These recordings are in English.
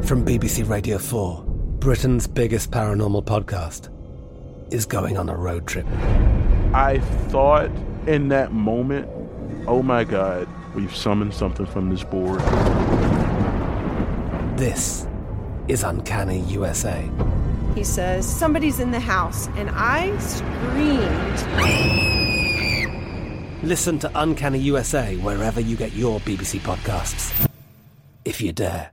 From BBC Radio 4, Britain's biggest paranormal podcast is going on a road trip. I thought in that moment, oh my God, we've summoned something from this board. This is Uncanny USA. He says, somebody's in the house, and I screamed. Listen to Uncanny USA wherever you get your BBC podcasts, if you dare.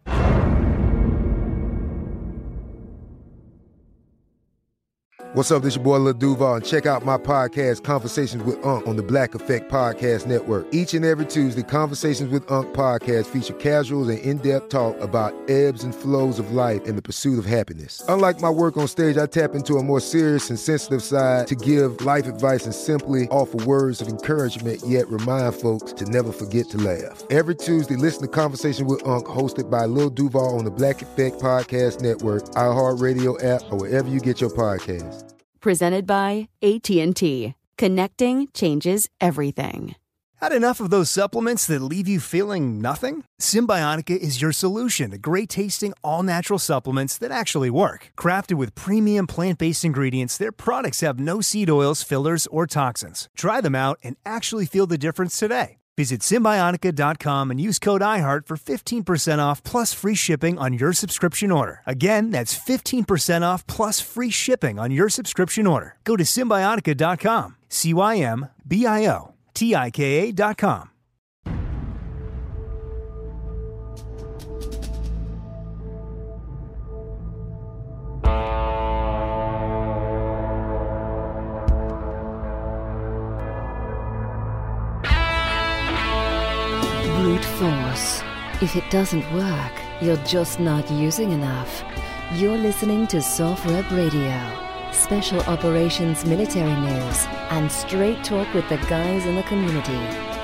What's up, this your boy Lil Duval, and check out my podcast, Conversations with Unc, on the Black Effect Podcast Network. Each and every Tuesday, Conversations with Unc podcast feature casuals and in-depth talk about ebbs and flows of life and the pursuit of happiness. Unlike my work on stage, I tap into a more serious and sensitive side to give life advice and simply offer words of encouragement, yet remind folks to never forget to laugh. Every Tuesday, listen to Conversation with Unc, hosted by Lil Duval on the Black Effect Podcast Network, iHeartRadio app, or wherever you get your podcasts. Presented by AT&T. Connecting changes everything. Had enough of those supplements that leave you feeling nothing? Symbiotica is your solution to great-tasting, all-natural supplements that actually work. Crafted with premium plant-based ingredients, their products have no seed oils, fillers, or toxins. Try them out and actually feel the difference today. Visit Symbiotica.com and use code IHEART for 15% off plus free shipping on your subscription order. Again, that's 15% off plus free shipping on your subscription order. Go to Symbiotica.com, Symbiotika.com. Brute force. If it doesn't work, you're just not using enough. You're listening to Soft Rep Radio. Special operations military news and straight talk with the guys in the community.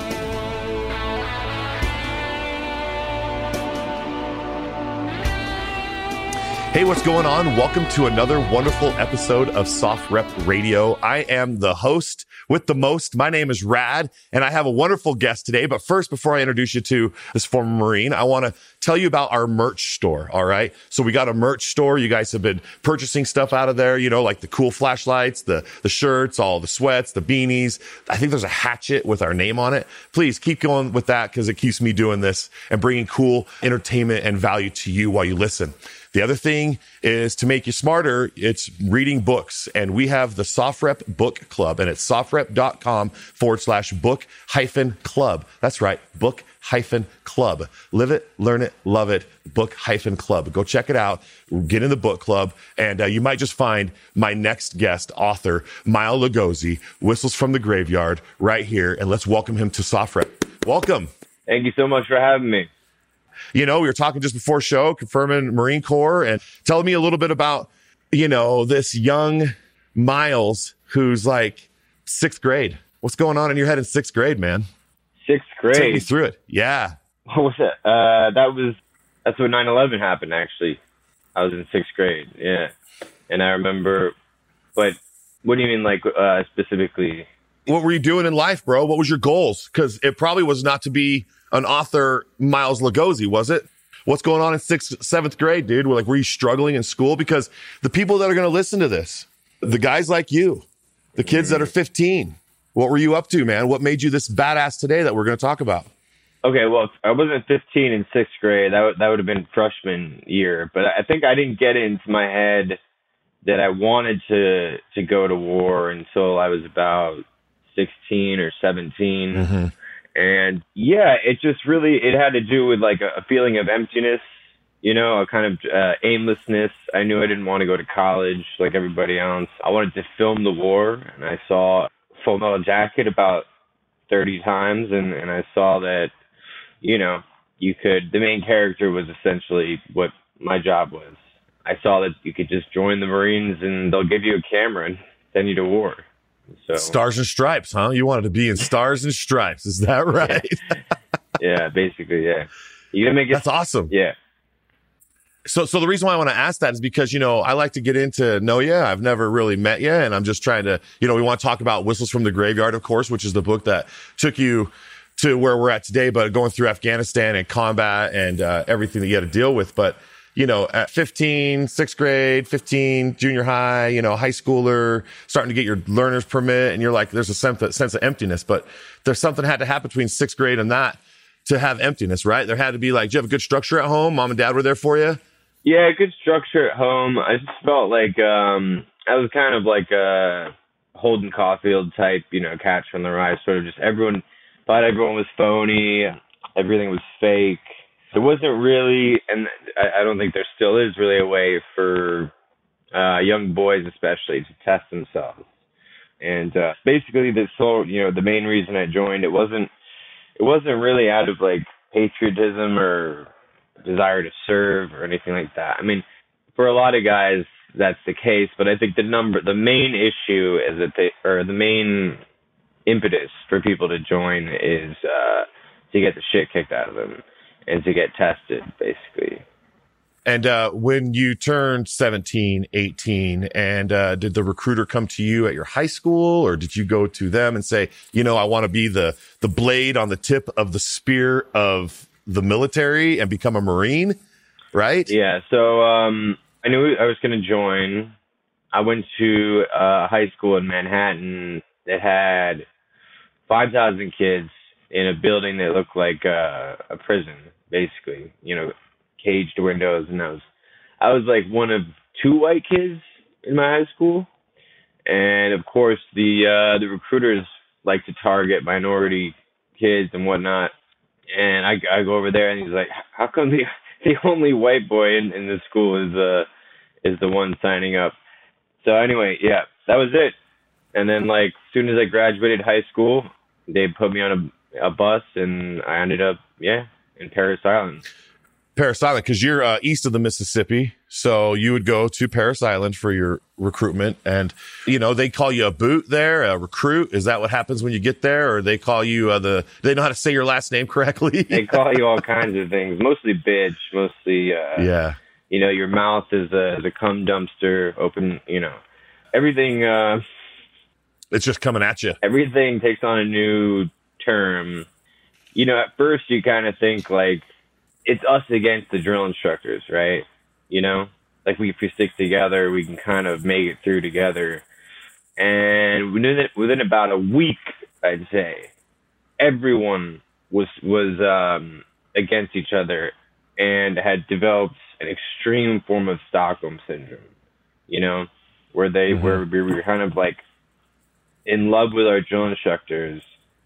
Hey, what's going on? Welcome to another wonderful episode of Soft Rep Radio. I am the host with the most. My name is Rad, and I have a wonderful guest today. But first, before I introduce you to this former Marine, I want to tell you about our merch store, all right? So we got a merch store. You guys have been purchasing stuff out of there, you know, like the cool flashlights, the shirts, all the sweats, the beanies. I think there's a hatchet with our name on it. Please keep going with that because it keeps me doing this and bringing cool entertainment and value to you while you listen. The other thing is to make you smarter, it's reading books. And we have the SoftRep Book Club, and it's softrep.com/book-club. That's right, book-club. Live it, learn it, love it, book-club. Go check it out. Get in the book club, and you might just find my next guest, author, Mile Lugosi, Whistles from the Graveyard, right here. And let's welcome him to SoftRep. Welcome. Thank you so much for having me. You know, we were talking just before show, confirming Marine Corps, and telling me a little bit about, you know, this young Miles who's like 6th grade. What's going on in your head in 6th grade, man? 6th grade? Take me through it. Yeah. What was that? That's when 9/11 happened, actually. I was in 6th grade, yeah. And I remember, but what do you mean, like, specifically? What were you doing in life, bro? What was your goals? Because it probably was not to be an author, Miles Lugosi, was it? What's going on in 6th, 7th grade, dude? Were you struggling in school? Because the people that are going to listen to this, the guys like you, the kids that are 15, what were you up to, man? What made you this badass today that we're going to talk about? Okay, well, I wasn't 15 in 6th grade. That would have been freshman year. But I think I didn't get it into my head that I wanted to go to war until I was about 16 or 17. Mm-hmm. And yeah, it had to do with like a feeling of emptiness, you know, a kind of aimlessness. I knew I didn't want to go to college like everybody else. I wanted to film the war, and I saw Full Metal Jacket about 30 times, and I saw that, you know, the main character was essentially what my job was. I saw that you could just join the Marines and they'll give you a camera and send you to war. So, Stars and Stripes, huh? You wanted to be in Stars and Stripes. Is that right? Yeah, basically, yeah. You gotta make it. That's awesome. Yeah. So the reason why I want to ask that is because, you know, I like to get into know you. I've never really met you, and I'm just trying to, you know, we want to talk about Whistles from the Graveyard, of course, which is the book that took you to where we're at today, but going through Afghanistan and combat and everything that you had to deal with. But at 15, sixth grade, 15, junior high, high schooler, starting to get your learner's permit. And you're like, there's a sense of emptiness, but there's something had to happen between sixth grade and that to have emptiness, right? There had to be like, do you have a good structure at home? Mom and dad were there for you? Yeah, good structure at home. I just felt like I was kind of like a Holden Caulfield type, Catch from the Rye, sort of just everyone thought everyone was phony. Everything was fake. There wasn't really, and I don't think there still is really a way for young boys especially to test themselves. And basically the main reason I joined, it wasn't really out of like patriotism or desire to serve or anything like that. I mean, for a lot of guys that's the case, but I think the main issue is that the main impetus for people to join is to get the shit kicked out of them and to get tested, basically. And when you turned 17, 18, and did the recruiter come to you at your high school, or did you go to them and say, I want to be the blade on the tip of the spear of the military and become a Marine, right? Yeah, so I knew I was going to join. I went to a high school in Manhattan that had 5,000 kids in a building that looked like a prison, basically, caged windows. And I was like one of two white kids in my high school. And of course the recruiters like to target minority kids and whatnot. And I go over there and he's like, how come the only white boy in the school is the one signing up? So anyway, yeah, that was it. And then like as soon as I graduated high school, they put me on a bus and I ended up, in Parris Island. Parris Island, because you're east of the Mississippi. So you would go to Parris Island for your recruitment. And, they call you a boot there, a recruit. Is that what happens when you get there? Or they call you they know how to say your last name correctly? They call you all kinds of things, mostly bitch, mostly, your mouth is the cum dumpster, open, everything. It's just coming at you. Everything takes on a new term. At first you kind of think like it's us against the drill instructors, right? Like if we stick together, we can kind of make it through together. And within about a week, I'd say, everyone was against each other and had developed an extreme form of Stockholm syndrome, where where we were kind of like in love with our drill instructors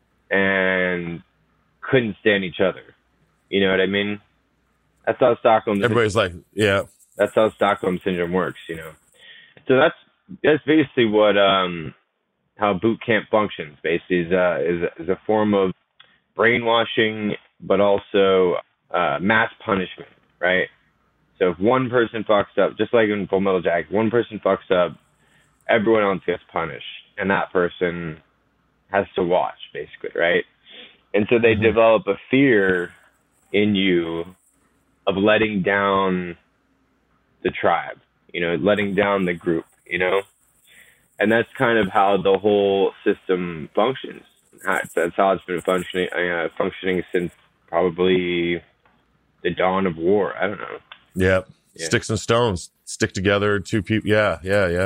and couldn't stand each other. You know what I mean? That's how Stockholm. Everybody's like, yeah. That's how Stockholm syndrome works, So that's basically what how boot camp functions. Basically, is a form of brainwashing, but also mass punishment, right? So if one person fucks up, just like in Full Metal Jacket, one person fucks up, everyone else gets punished, and that person has to watch, basically, right? And so they develop a fear in you of letting down the tribe, letting down the group, and that's kind of how the whole system functions. That's how it's been functioning since probably the dawn of war. I don't know. Yeah. Sticks and stones stick together. Two people. Yeah.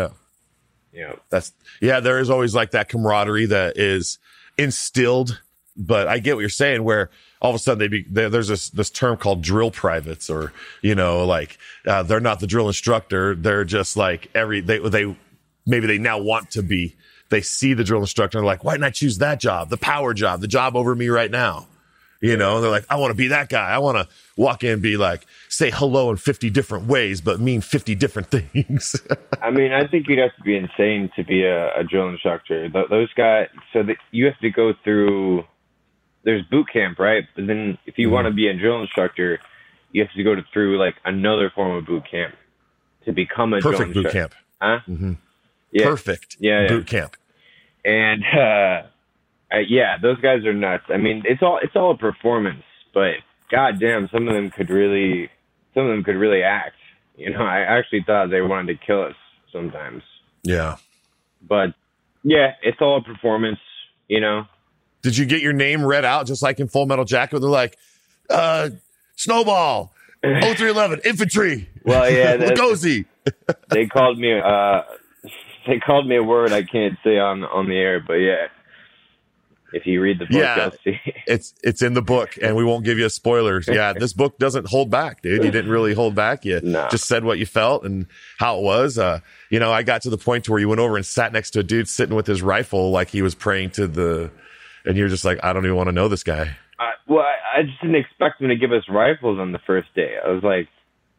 There is always like that camaraderie that is instilled, but I get what you're saying, where all of a sudden there's this term called drill privates, or, they're not the drill instructor. They're just like maybe they now want to be, they see the drill instructor and they're like, why didn't I choose that job? The power job, the job over me right now. They're like, I want to be that guy. I want to walk in and be like, say hello in 50 different ways, but mean 50 different things. I mean, I think you'd have to be insane to be a drill instructor. Those guys, you have to go through, there's boot camp, right? But then if you want to be a drill instructor, you have to go through like another form of boot camp to become a drill instructor. Perfect boot camp. Huh? Mm-hmm. Yeah. Perfect boot camp. And, those guys are nuts. I mean, it's all a performance, but goddamn, some of them could really act. I actually thought they wanted to kill us sometimes. Yeah. But yeah, it's all a performance, Did you get your name read out just like in Full Metal Jacket? They're like, Snowball, 0311 infantry. Well, yeah, Lugosi. They called me a word I can't say on the air, but yeah. If you read the book, you'll see. It's in the book, and we won't give you spoilers. Yeah, this book doesn't hold back, dude. You didn't really hold back. You just said what you felt and how it was. I got to the point where you went over and sat next to a dude sitting with his rifle like he was praying to and you're just like, I don't even want to know this guy. I just didn't expect him to give us rifles on the first day. I was like,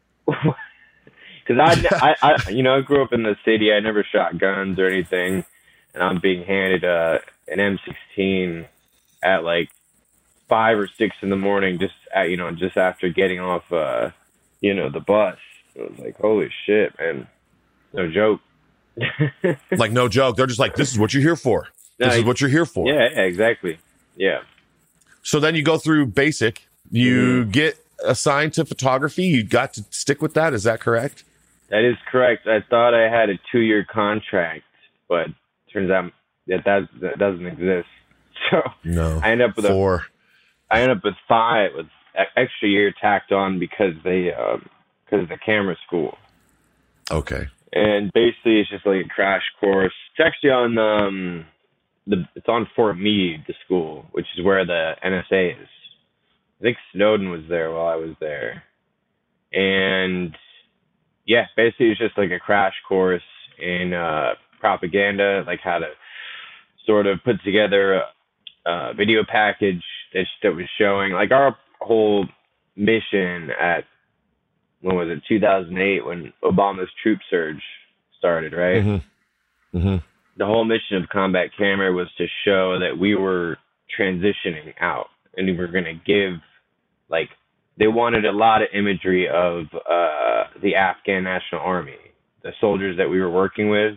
because I grew up in the city. I never shot guns or anything, and I'm being handed an M16 at like 5 or 6 in the morning, just after getting off, the bus. I was like, holy shit, man, no joke. Like, no joke. They're just like, this is what you're here for. This is what you're here for. Yeah, exactly. Yeah. So then you go through basic. You get assigned to photography. You got to stick with that. Is that correct? That is correct. I thought I had a 2-year contract, but turns out that doesn't exist. So no, I end up with 4. I end up with 5 with extra year tacked on because of the camera school. Okay. And basically, it's just like a crash course. It's actually on it's on Fort Meade, the school, which is where the NSA is. I think Snowden was there while I was there. And yeah, basically it's just like a crash course in propaganda, like how to sort of put together a video package that was showing, like, our whole mission at, when was it, 2008, when Obama's troop surge started, right? Mm-hmm. Mm-hmm. The whole mission of Combat Camera was to show that we were transitioning out, and we were going to give, like, they wanted a lot of imagery of the Afghan National Army, the soldiers that we were working with,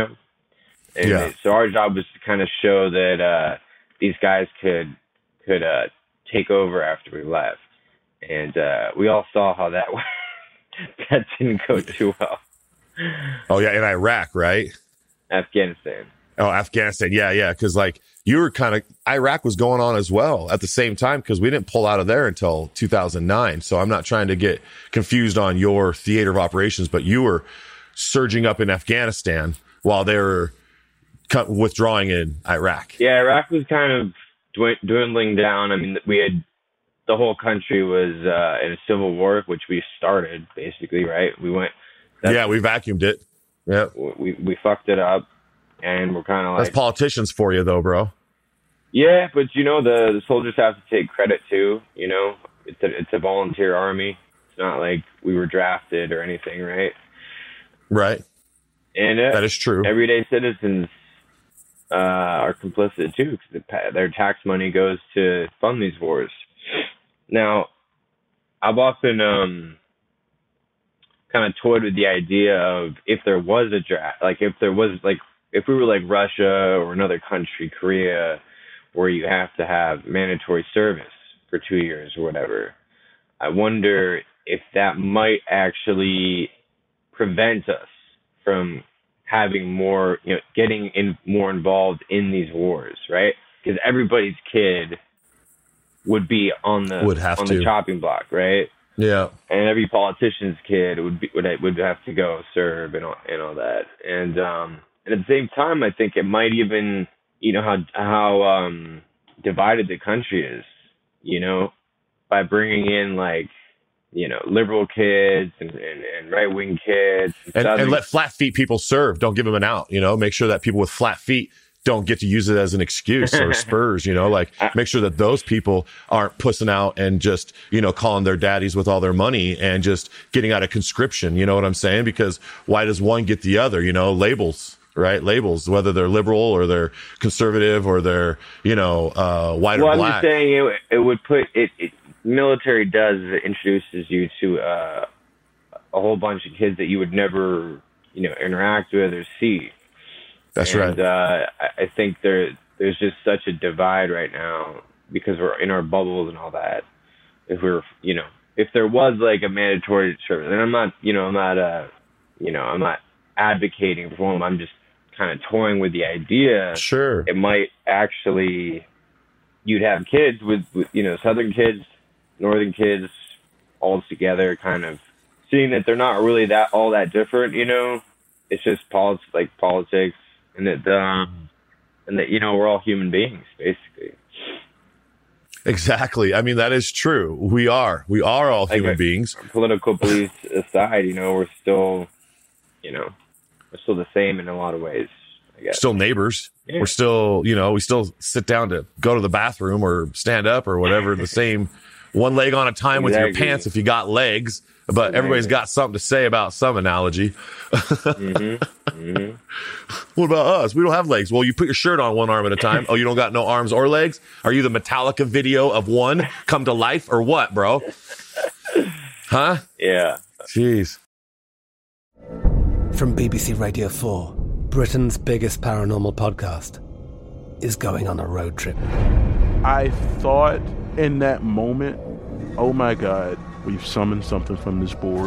And so our job was to kind of show that these guys could take over after we left. And we all saw how that went. That didn't go too well. Oh, yeah, in Iraq, right? Afghanistan. Oh, Afghanistan. Yeah. Because, like, you were Iraq was going on as well at the same time, because we didn't pull out of there until 2009. So I'm not trying to get confused on your theater of operations, but you were surging up in Afghanistan while they were withdrawing in Iraq. Yeah, Iraq was kind of dwindling down. I mean, the whole country was in a civil war, which we started, basically, right? We vacuumed it. Yeah, we fucked it up, and we're kind of like... That's politicians for you, though, bro. Yeah, but, the soldiers have to take credit, too, It's a volunteer army. It's not like we were drafted or anything, right? Right. And that is true. Everyday citizens are complicit, too, because their tax money goes to fund these wars. Now, I've often... kind of toyed with the idea of, if there was a draft, like if we were like Russia or another country, Korea, where you have to have mandatory service for 2 years or whatever, I wonder if that might actually prevent us from having more, getting more involved in these wars, right? Because everybody's kid would be on the chopping block, right? Yeah, and every politician's kid would have to go serve and all that, and at the same time, I think it might even, how divided the country is, by bringing in, like, liberal kids and right wing kids, and let flat feet people serve. Don't give them an out. Make sure that people with flat feet don't get to use it as an excuse or spurs, make sure that those people aren't pussing out and just, calling their daddies with all their money and just getting out of conscription. You know what I'm saying? Because why does one get the other? Labels, right? Labels, whether they're liberal or they're conservative or they're, white or black. Well, I'm just saying it would put it military does, it introduces you to a whole bunch of kids that you would never, interact with or see. That's right. I think there's just such a divide right now because we're in our bubbles and all that. If there was like a mandatory service, and I'm not advocating for them. I'm just kind of toying with the idea. Sure. It might actually, you'd have kids with Southern kids, Northern kids, all together, kind of seeing that they're not really all that different, it's just politics, and that we're all human beings, basically. Exactly. I mean, that is true. We are all human beings. Political beliefs aside, we're still the same in a lot of ways, I guess. Still neighbors. Yeah. We're still, we still sit down to go to the bathroom or stand up or whatever, the same one leg on a time with your pants if you got legs. But everybody's got something to say about some analogy. What about us? We don't have legs. Well, you put your shirt on one arm at a time. Oh, you don't got no arms or legs? Are you the Metallica video of one come to life or what, bro? Huh? Yeah. Jeez. From BBC Radio 4, Britain's biggest paranormal podcast is going on a road trip. I thought in that moment, oh my God, we've summoned something from this board.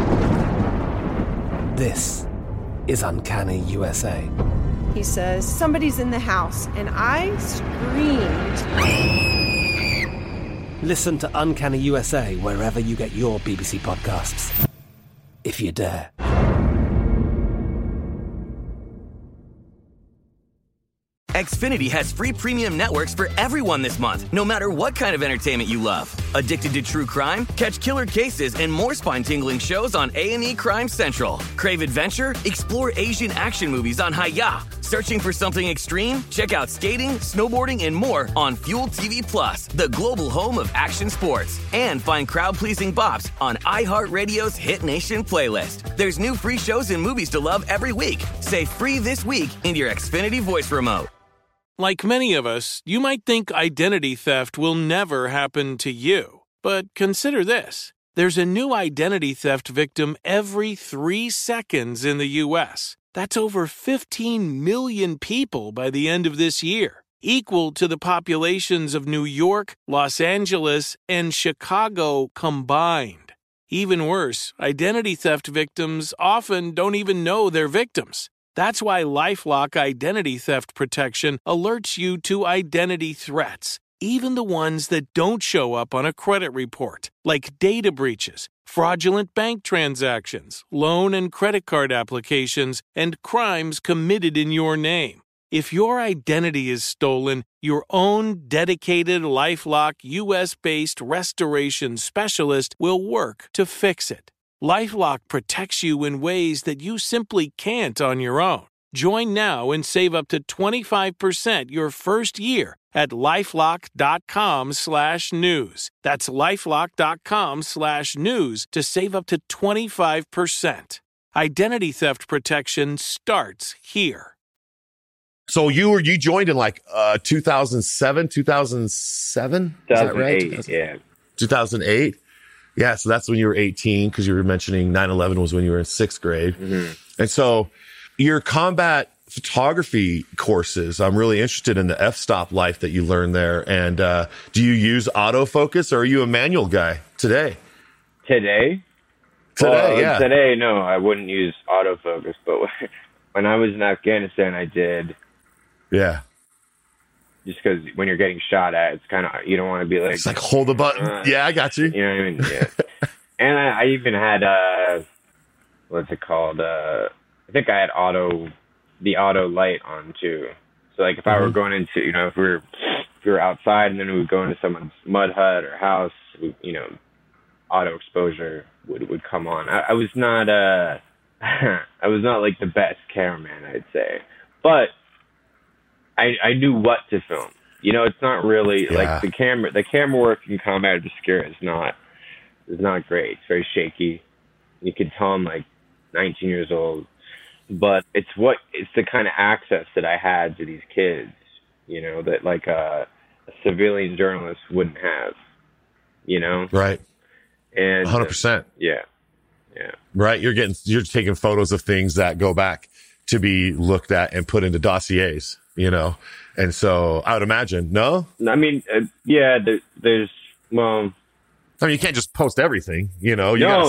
This is Uncanny USA. He says, somebody's in the house, and I screamed. Listen to Uncanny USA wherever you get your BBC podcasts, if you dare. Xfinity has free premium networks for everyone this month, no matter what kind of entertainment you love. Addicted to true crime? Catch killer cases and more spine-tingling shows on A&E Crime Central. Crave adventure? Explore Asian action movies on Hi-YAH. Searching for something extreme? Check out skating, snowboarding, and more on Fuel TV Plus, the global home of action sports. And find crowd-pleasing bops on iHeartRadio's Hit Nation playlist. There's new free shows and movies to love every week. Say free this week in your Xfinity voice remote. Like many of us, you might think identity theft will never happen to you. But consider this. There's a new identity theft victim every 3 seconds in the U.S. That's over 15 million people by the end of this year, equal to the populations of New York, Los Angeles, and Chicago combined. Even worse, identity theft victims often don't even know they're victims. That's why LifeLock Identity Theft Protection alerts you to identity threats, even the ones that don't show up on a credit report, like data breaches, fraudulent bank transactions, loan and credit card applications, and crimes committed in your name. If your identity is stolen, your own dedicated LifeLock U.S.-based restoration specialist will work to fix it. LifeLock protects you in ways that you simply can't on your own. Join now and save up to 25% your first year at LifeLock.com/news. That's LifeLock.com/news to save up to 25%. Identity theft protection starts here. So you joined in like 2007? 2008, is that right? yeah. 2008? Yeah, so that's when you were 18, because you were mentioning 9/11 was when you were in 6th grade. Mm-hmm. And so your combat photography courses, I'm really interested in the f-stop life that you learned there. And do you use autofocus, or are you a manual guy today? Today, yeah. Today, no, I wouldn't use autofocus. But when I was in Afghanistan, I did. Yeah. Just because when you're getting shot at, it's kind of, you don't want to be like... It's like, hold the button. Yeah, I got you. You know what I mean? Yeah. And I even had, what's it called? I think I had the auto light on too. So like if I were going into, if we were outside and then we would go into someone's mud hut or house, auto exposure would come on. I was not, I was not like the best cameraman, I'd say. But I knew what to film. It's not really like the camera work in combat obscura is not great. It's very shaky. You could tell I'm like 19 years old, but it's the kind of access that I had to these kids, that like a civilian journalist wouldn't have, Right. And 100%. Yeah. Right. You're taking photos of things that go back to be looked at and put into dossiers. And so I would imagine, no? I mean, yeah, there's, well, I mean, you can't just post everything, you No. I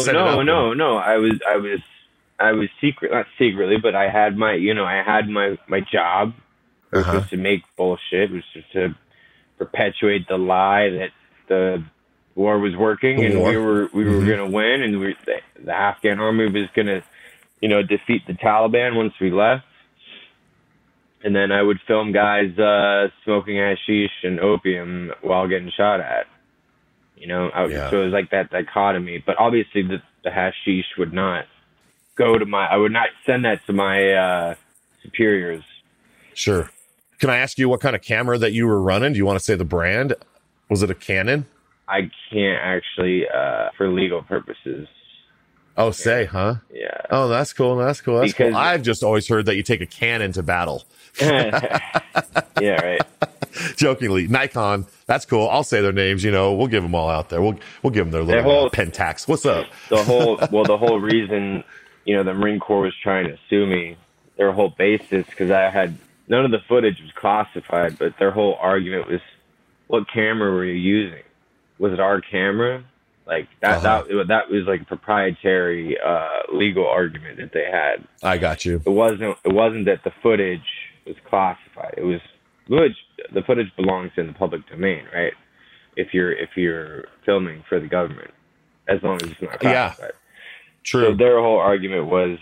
was not secretly, but I had my job, which was to make bullshit, which was to perpetuate the lie that the war was working, and we were going to win, and the Afghan army was going to, defeat the Taliban once we left. And then I would film guys smoking hashish and opium while getting shot at. So it was like that dichotomy. But obviously the hashish would not I would not send that to my superiors. Sure. Can I ask you what kind of camera that you were running? Do you want to say the brand? Was it a Canon? I can't actually, for legal purposes. Oh, huh? Yeah. Oh, that's cool. Cool. I've just always heard that you take a Canon to battle. Yeah, right. Jokingly, Nikon. That's cool. I'll say their names. We'll give them all out there. We'll give them their little Pentax. What's up? The whole reason, the Marine Corps was trying to sue me, their whole basis, because I had none of the footage was classified, but their whole argument was, what camera were you using? Was it our camera? Like that was like a proprietary legal argument that they had. I got you. It wasn't that the footage was classified. It was the footage belongs in the public domain, right? If you're filming for the government, as long as it's not classified. Yeah. True. So their whole argument was,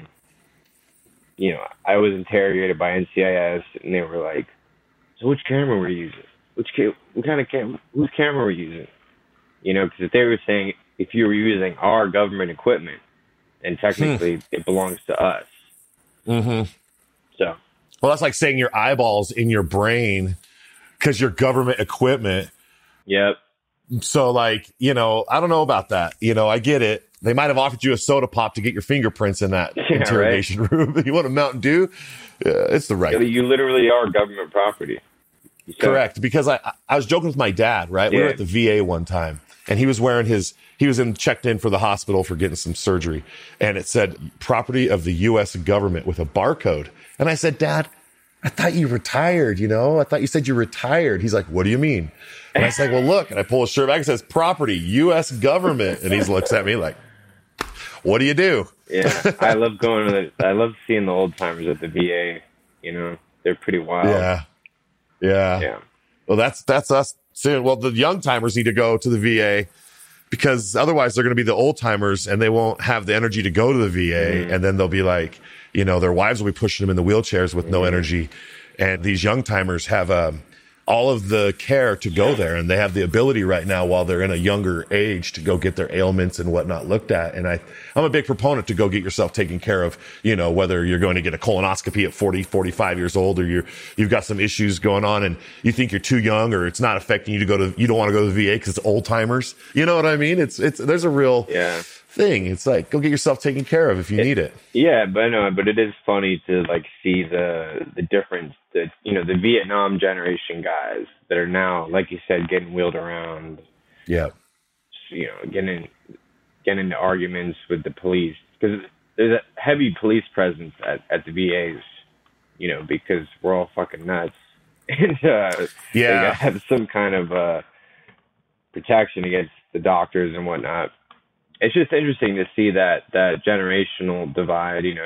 I was interrogated by NCIS, and they were like, "So which camera were you using? What kind of camera? Whose camera were you using?" Because if they were saying if you were using our government equipment, then technically it belongs to us. Mm-hmm. So, well, that's like saying your eyeballs in your brain because you're government equipment. Yep. So, I don't know about that. I get it. They might have offered you a soda pop to get your fingerprints in that interrogation room. You want a Mountain Dew? It's the right. You literally are government property. Correct. Because I was joking with my dad, right? We were at the VA one time, and he was checked in for the hospital for getting some surgery, and it said property of the U.S. government with a barcode. And I said, "Dad, I thought you retired, I thought you said you retired." He's like, "What do you mean?" And I said, "Well, look," and I pull his shirt back and it says property, U.S. government. And he looks at me like, "What do you do?" Yeah. I love seeing the old timers at the VA. They're pretty wild. Yeah. Well, that's us soon. Well, the young timers need to go to the VA because otherwise they're going to be the old timers and they won't have the energy to go to the VA. And then they'll be like, their wives will be pushing them in the wheelchairs with no energy. And these young timers have, all of the care to go there. And they have the ability right now while they're in a younger age to go get their ailments and whatnot looked at. And I'm a big proponent to go get yourself taken care of, whether you're going to get a colonoscopy at 40, 45 years old, or you've got some issues going on and you think you're too young or it's not affecting you you don't want to go to the VA because it's old timers. You know what I mean? There's a real thing. It's like, go get yourself taken care of if you need it. Yeah, but it is funny to see the difference that, the Vietnam generation guys that are now, like you said, getting wheeled around. Yeah. Getting into arguments with the police because there's a heavy police presence at the VAs, because we're all fucking nuts. And they gotta have some kind of protection against the doctors and whatnot. It's just interesting to see that generational divide, and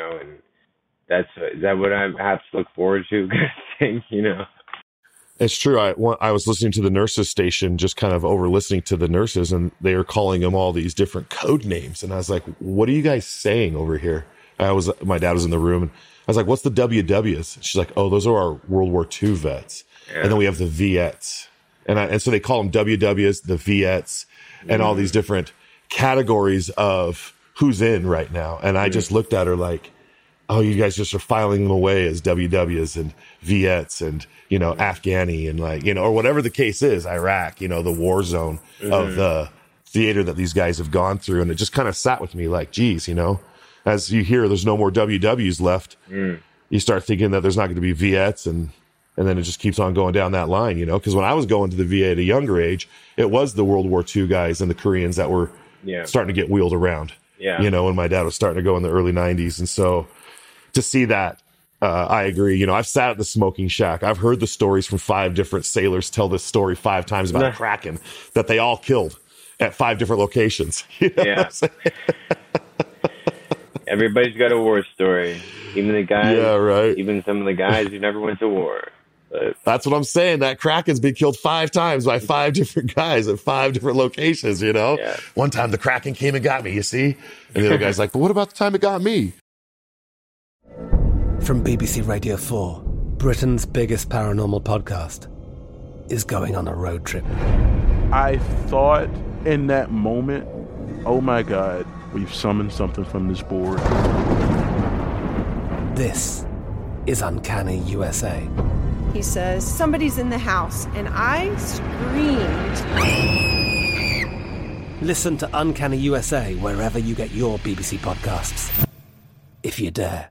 is that what I have to look forward to, kind of thing, It's true. I was listening to the nurses station, just kind of over listening to the nurses, and they were calling them all these different code names. And I was like, what are you guys saying over here? My dad was in the room, and I was like, what's the WWs? She's like, oh, those are our World War II vets. Yeah. And then we have the Viets. And so they call them WWs, the Viets, and all these different categories of who's in right now. And I just looked at her like, oh, you guys just are filing them away as WWs and Viets and, Afghani and or whatever the case is, Iraq, the war zone of the theater that these guys have gone through. And it just kind of sat with me like, geez, as you hear, there's no more WWs left. You start thinking that there's not going to be Viets and then it just keeps on going down that line, because when I was going to the VA at a younger age, it was the World War II guys and the Koreans that were starting to get wheeled around, when my dad was starting to go in the early 90s. And so to see that, I agree. I've sat at the smoking shack. I've heard the stories from 5 different sailors tell this story 5 times about a Kraken that they all killed at 5 different locations. Everybody's got a war story. Even the guys, right. Even some of the guys who never went to war. That's what I'm saying. That Kraken's been killed 5 times by 5 different guys at 5 different locations, you know? Yeah. One time the Kraken came and got me, you see? And the other guy's like, but what about the time it got me? From BBC Radio 4, Britain's biggest paranormal podcast is going on a road trip. I thought in that moment, oh my God, we've summoned something from this board. This is Uncanny USA. He says, somebody's in the house, and I screamed. Listen to Uncanny USA wherever you get your BBC podcasts, if you dare.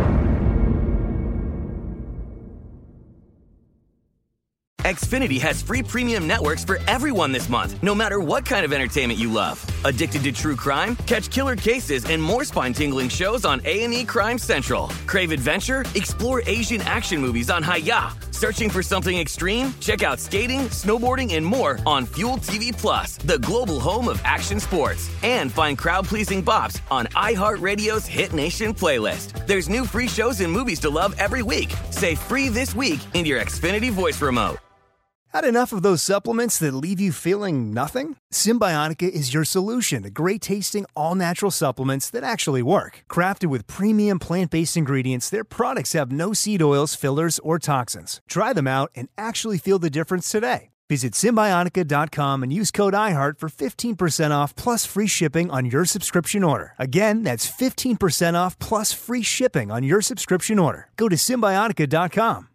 Xfinity has free premium networks for everyone this month, no matter what kind of entertainment you love. Addicted to true crime? Catch killer cases and more spine-tingling shows on A&E Crime Central. Crave adventure? Explore Asian action movies on Hi-YAH. Searching for something extreme? Check out skating, snowboarding, and more on Fuel TV Plus, the global home of action sports. And find crowd-pleasing bops on iHeartRadio's Hit Nation playlist. There's new free shows and movies to love every week. Say free this week in your Xfinity voice remote. Had enough of those supplements that leave you feeling nothing? Symbiotica is your solution to great-tasting, all-natural supplements that actually work. Crafted with premium plant-based ingredients, their products have no seed oils, fillers, or toxins. Try them out and actually feel the difference today. Visit Symbiotica.com and use code IHEART for 15% off plus free shipping on your subscription order. Again, that's 15% off plus free shipping on your subscription order. Go to Symbiotica.com,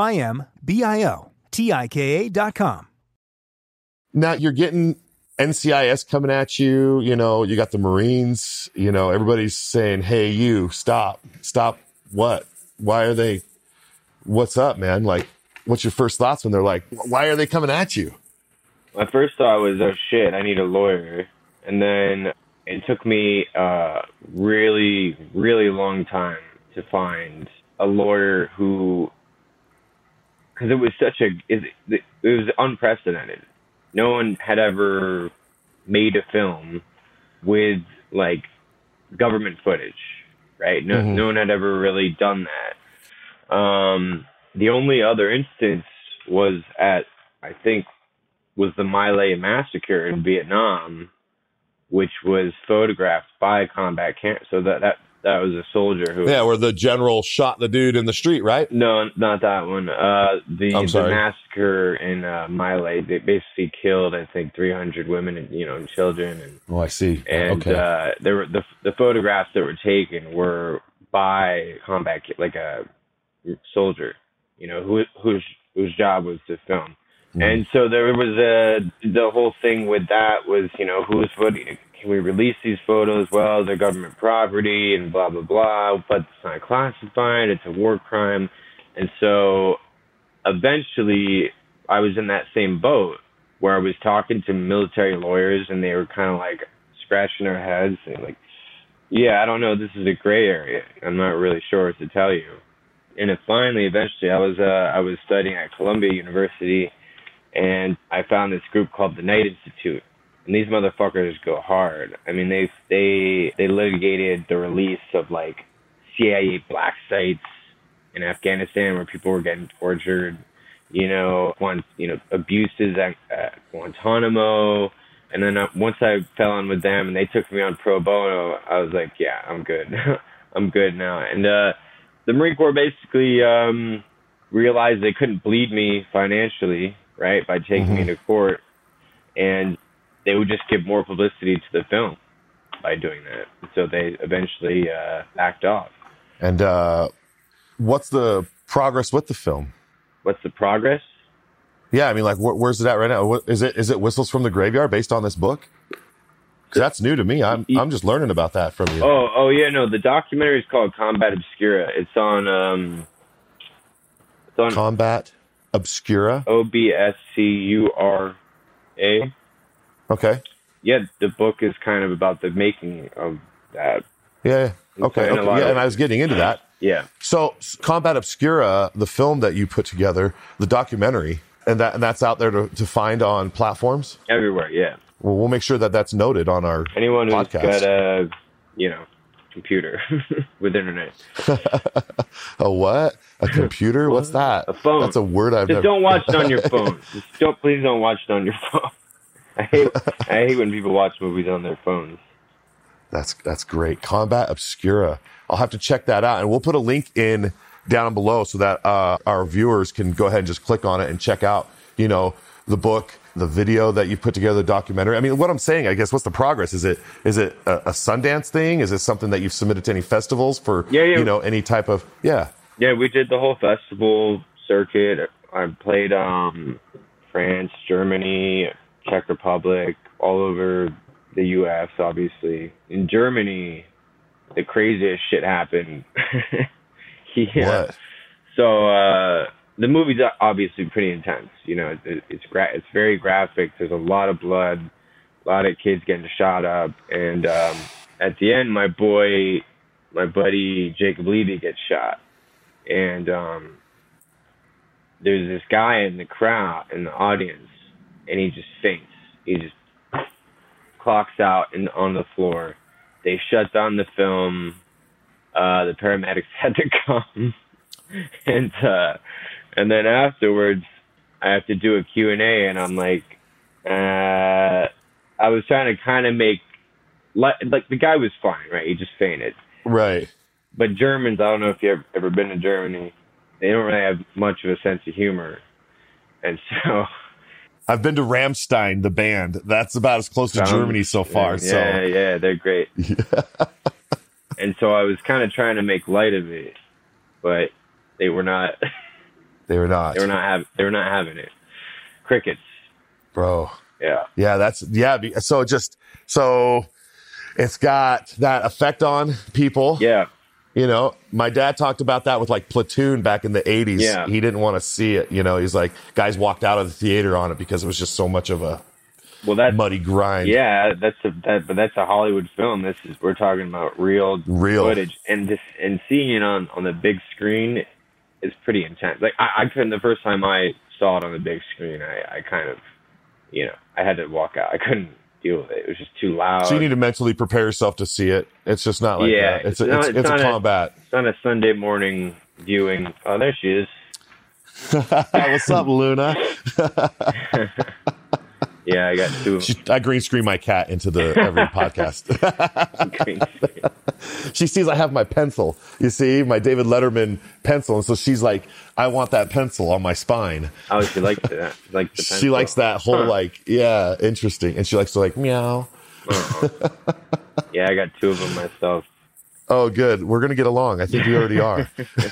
CYMBIOTIKA.com. Now you're getting NCIS coming at you. You know, you got the Marines, you know, everybody's saying, hey, you stop what? Why are they, what's up, man? Like, what's your first thoughts when they're like, why are they coming at you? My first thought was, oh shit, I need a lawyer. And then it took me a really, really long time to find a lawyer who, because it was it was unprecedented. No one had ever made a film with like government footage, right? No one had ever really done that. The only other instance was was the My Lai massacre in Vietnam, which was photographed by a combat camp. So that was a soldier who... Yeah, where the general shot the dude in the street, right? No, not that one. The massacre in My Lai, they basically killed, I think, 300 women and, and children. And, oh, I see. And okay. There were the photographs that were taken were by combat, like a soldier, whose job was to film. And so there was the whole thing with that was, who's footing? Can we release these photos? Well, they're government property and blah, blah, blah, but it's not classified. It's a war crime. And so eventually I was in that same boat where I was talking to military lawyers and they were kind of like scratching their heads and like, yeah, I don't know. This is a gray area. I'm not really sure what to tell you. And eventually I was studying at Columbia University and I found this group called the Knight Institute. And these motherfuckers go hard. I mean, they litigated the release of like CIA black sites in Afghanistan where people were getting tortured, abuses at Guantanamo. And then once I fell in with them and they took me on pro bono, I was like, yeah, I'm good. I'm good now. And the Marine Corps basically realized they couldn't bleed me financially, right, by taking me to court. And they would just give more publicity to the film by doing that. So they eventually backed off. And what's the progress with the film? What's the progress? Yeah, I mean, like, where's it at right now? Is it Whistles from the Graveyard based on this book? Because that's new to me. I'm just learning about that from you. Oh yeah, no. The documentary is called Combat Obscura. It's on Combat Obscura. OBSCURA. Okay. Yeah, the book is kind of about the making of that. Yeah. Okay. Yeah, and I was getting into that. Yeah. So, Combat Obscura, the film that you put together, the documentary, and that's out there to find on platforms? Everywhere, yeah. Well, we'll make sure that that's noted on our Anyone who's podcast. got computer with internet. A what? A computer? What's that? A phone. That's a word I've never. Don't watch it on your phone. Please don't watch it on your phone. I hate when people watch movies on their phones. That's great. Combat Obscura. I'll have to check that out, and we'll put a link in down below so that our viewers can go ahead and just click on it and check out, the book, the video that you put together, the documentary. I mean, what I'm saying, I guess, what's the progress? Is it a Sundance thing? Is it something that you've submitted to any festivals for, any type of, Yeah, we did the whole festival circuit. I played France, Germany, Czech Republic, all over the U.S., obviously. In Germany, the craziest shit happened. What? So, the movie's obviously pretty intense. It's very graphic. There's a lot of blood, a lot of kids getting shot up, and at the end, my buddy Jacob Levy gets shot, and there's this guy in the crowd, in the audience, and he just faints. He just clocks out on the floor. They shut down the film. The paramedics had to come, and then afterwards, I have to do a Q&A, and I'm like, I was trying to kind of make, like the guy was fine, right? He just fainted. Right. But Germans, I don't know if you've ever been to Germany, they don't really have much of a sense of humor. And so... I've been to Rammstein, the band. That's about as close to Germany so far. Yeah, they're great. Yeah. And so I was kind of trying to make light of it, but they were not... They were not having it. Crickets. Bro. Yeah. Yeah, so it's got that effect on people. Yeah. My dad talked about that with like Platoon back in the 80s. Yeah. He didn't want to see it. He's like, guys walked out of the theater on it because it was just so much of a muddy grind. Yeah, but that's a Hollywood film. We're talking about real footage, and seeing it on the big screen is pretty intense. Like I couldn't, the first time I saw it on the big screen, I kind of, I had to walk out. I couldn't deal with it. It was just too loud. So you need to mentally prepare yourself to see it. It's just not like that. It's a combat. It's not a Sunday morning viewing. Oh, there she is. What's up, Luna? Yeah, I got two. I green screen my cat into every podcast. She sees I have my pencil. You see, my David Letterman pencil. And so she's like, I want that pencil on my spine. Oh, she likes that. She likes the pencil. She likes that whole interesting. And she likes to meow. Yeah, I got two of them myself. Oh, good. We're going to get along. I think we already are.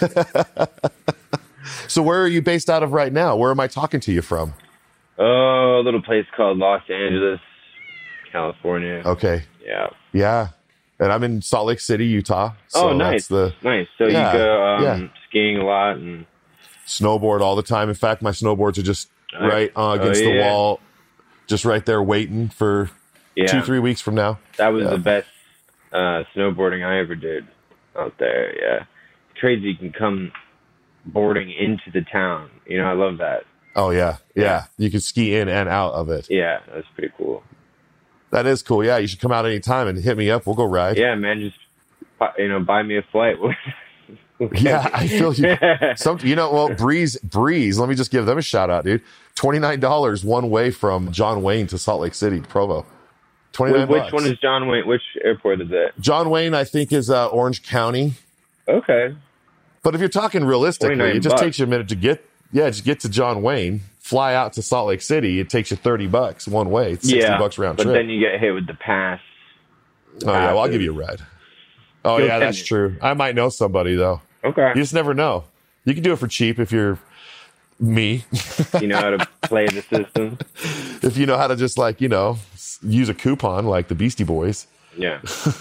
So where are you based out of right now? Where am I talking to you from? Oh, a little place called Los Angeles, California. Okay. Yeah. Yeah. And I'm in Salt Lake City, Utah. So nice. Nice. So you go skiing a lot and snowboard all the time. In fact, my snowboards are just right against the wall, just right there waiting for 2-3 weeks from now. That was the best snowboarding I ever did out there. Yeah. Crazy you can come boarding into the town. I love that. Oh, yeah. You can ski in and out of it. Yeah, that's pretty cool. That is cool. Yeah, you should come out anytime and hit me up. We'll go ride. Yeah, man, just, buy me a flight. Yeah, I feel you. Breeze, let me just give them a shout out, dude. $29 one way from John Wayne to Salt Lake City, Provo. $29. Which one is John Wayne? Which airport is that? John Wayne, I think, is Orange County. Okay. But if you're talking realistically, it just takes you a minute to get to John Wayne, fly out to Salt Lake City. It takes you $30 one way. It's $60 round trip. But then you get hit with the pass. Oh, yeah. Well, I'll give you a ride. Oh, yeah, that's true. I might know somebody, though. Okay. You just never know. You can do it for cheap if you're me. You know how to play the system? If you know how to just, use a coupon like the Beastie Boys. Yeah.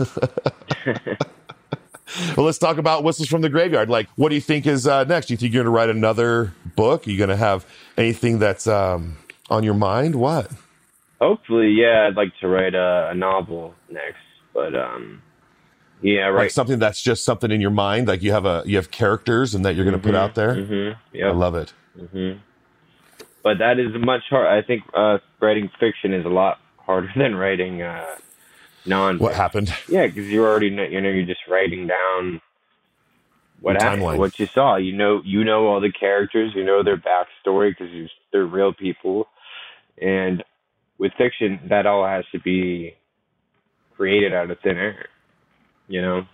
Well, let's talk about Whistles from the Graveyard. What do you think is next? Do you think you're going to write another book? Are you going to have anything that's on your mind? What? Hopefully, yeah. I'd like to write a novel next. But, yeah, right. Like something that's just something in your mind? Like you have characters and that you're going to put out there? Mm-hmm. Yep. I love it. Mm-hmm. But that is much harder. I think writing fiction is a lot harder than writing What happened? Yeah, because you already know, you're just writing down what happened, timeline. what you saw. You know all the characters, you know their backstory because they're real people. And with fiction, that all has to be created out of thin air, you know?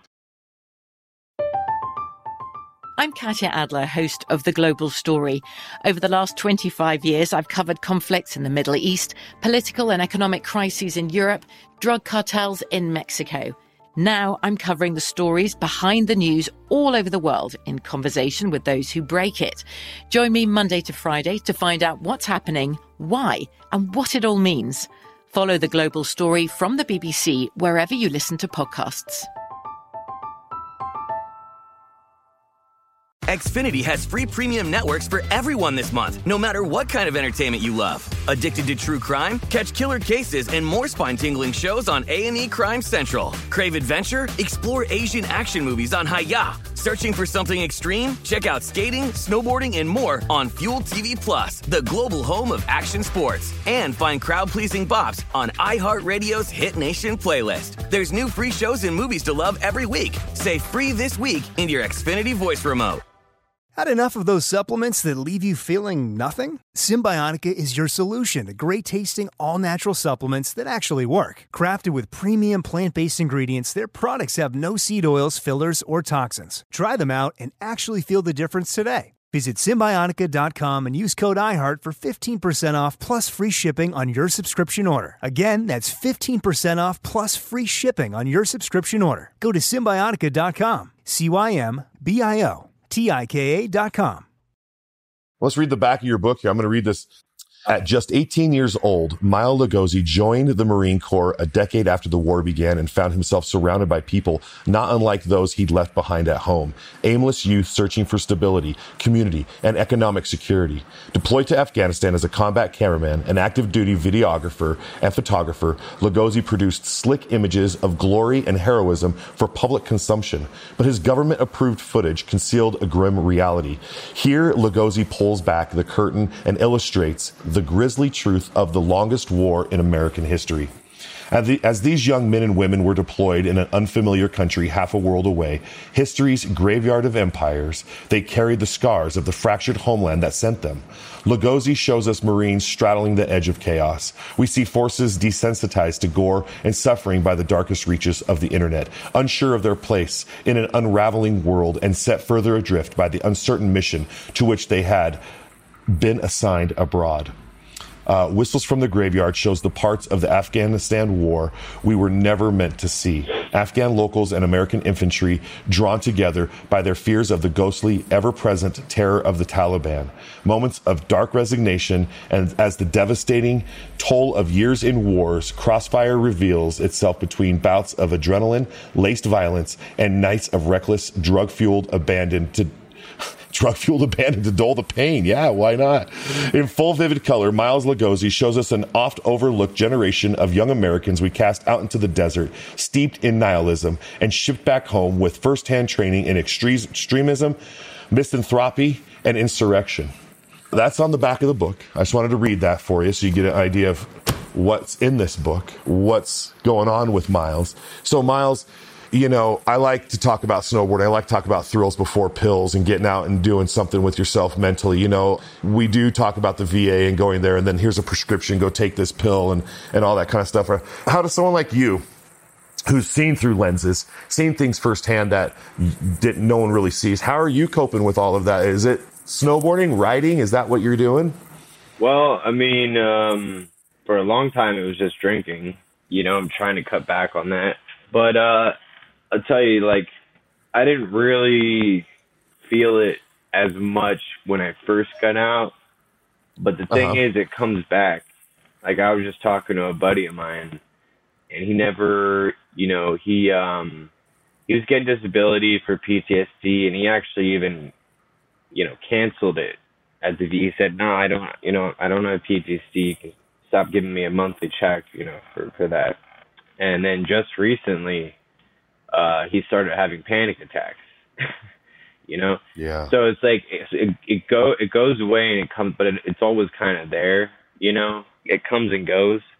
I'm Katya Adler, host of The Global Story. Over the last 25 years, I've covered conflicts in the Middle East, political and economic crises in Europe, drug cartels in Mexico. Now I'm covering the stories behind the news all over the world in conversation with those who break it. Join me Monday to Friday to find out what's happening, why, and what it all means. Follow The Global Story from the BBC wherever you listen to podcasts. Xfinity has free premium networks for everyone this month, no matter what kind of entertainment you love. Addicted to true crime? Catch killer cases and more spine-tingling shows on A&E Crime Central. Crave adventure? Explore Asian action movies on Hi-Ya. Searching for something extreme? Check out skating, snowboarding, and more on Fuel TV Plus, the global home of action sports. And find crowd-pleasing bops on iHeartRadio's Hit Nation playlist. There's new free shows and movies to love every week. Say free this week in your Xfinity voice remote. Had enough of those supplements that leave you feeling nothing? Symbiotica is your solution to great-tasting, all-natural supplements that actually work. Crafted with premium plant-based ingredients, their products have no seed oils, fillers, or toxins. Try them out and actually feel the difference today. Visit Symbiotica.com and use code IHEART for 15% off plus free shipping on your subscription order. Again, that's 15% off plus free shipping on your subscription order. Go to Symbiotica.com, CYMBIOTIKA.com. Let's read the back of your book here. I'm going to read this. At just 18 years old, Miles Lugosi joined the Marine Corps a decade after the war began and found himself surrounded by people not unlike those he'd left behind at home. Aimless youth searching for stability, community, and economic security. Deployed to Afghanistan as a combat cameraman, an active duty videographer, and photographer, Lugosi produced slick images of glory and heroism for public consumption. But his government-approved footage concealed a grim reality. Here, Lugosi pulls back the curtain and illustrates the grisly truth of the longest war in American history. As these young men and women were deployed in an unfamiliar country half a world away, history's graveyard of empires, they carried the scars of the fractured homeland that sent them. Lugosi shows us Marines straddling the edge of chaos. We see forces desensitized to gore and suffering by the darkest reaches of the internet, unsure of their place in an unraveling world and set further adrift by the uncertain mission to which they had been assigned abroad. Whistles from the Graveyard shows the parts of the Afghanistan war we were never meant to see. Afghan locals and American infantry drawn together by their fears of the ghostly, ever-present terror of the Taliban. Moments of dark resignation, and as the devastating toll of years in wars, crossfire reveals itself between bouts of adrenaline-laced violence and nights of reckless, drug-fueled abandon to dull the pain. Yeah, why not? In full vivid color, Miles Lugosi shows us an oft-overlooked generation of young Americans we cast out into the desert, steeped in nihilism, and shipped back home with first-hand training in extremism, misanthropy, and insurrection. That's on the back of the book. I just wanted to read that for you so you get an idea of what's in this book, what's going on with Miles. So Miles, you know, I like to talk about snowboarding. I like to talk about thrills before pills and getting out and doing something with yourself mentally. You know, we do talk about the VA and going there and then here's a prescription, go take this pill and all that kind of stuff. How does someone like you, who's seen through lenses, seen things firsthand that no one really sees, how are you coping with all of that? Is it snowboarding, riding? Is that what you're doing? Well, I mean, for a long time it was just drinking. You know, I'm trying to cut back on that. But I'll tell you, like, I didn't really feel it as much when I first got out. But the thing is, it comes back. Like, I was just talking to a buddy of mine, and he never, you know, he was getting disability for PTSD, and he actually even, you know, canceled it. He said, no, I don't have PTSD. You can stop giving me a monthly check, you know, for that. And then just recently, he started having panic attacks, you know? Yeah. So it's like, it goes away and it comes, but it's always kind of there, you know? It comes and goes.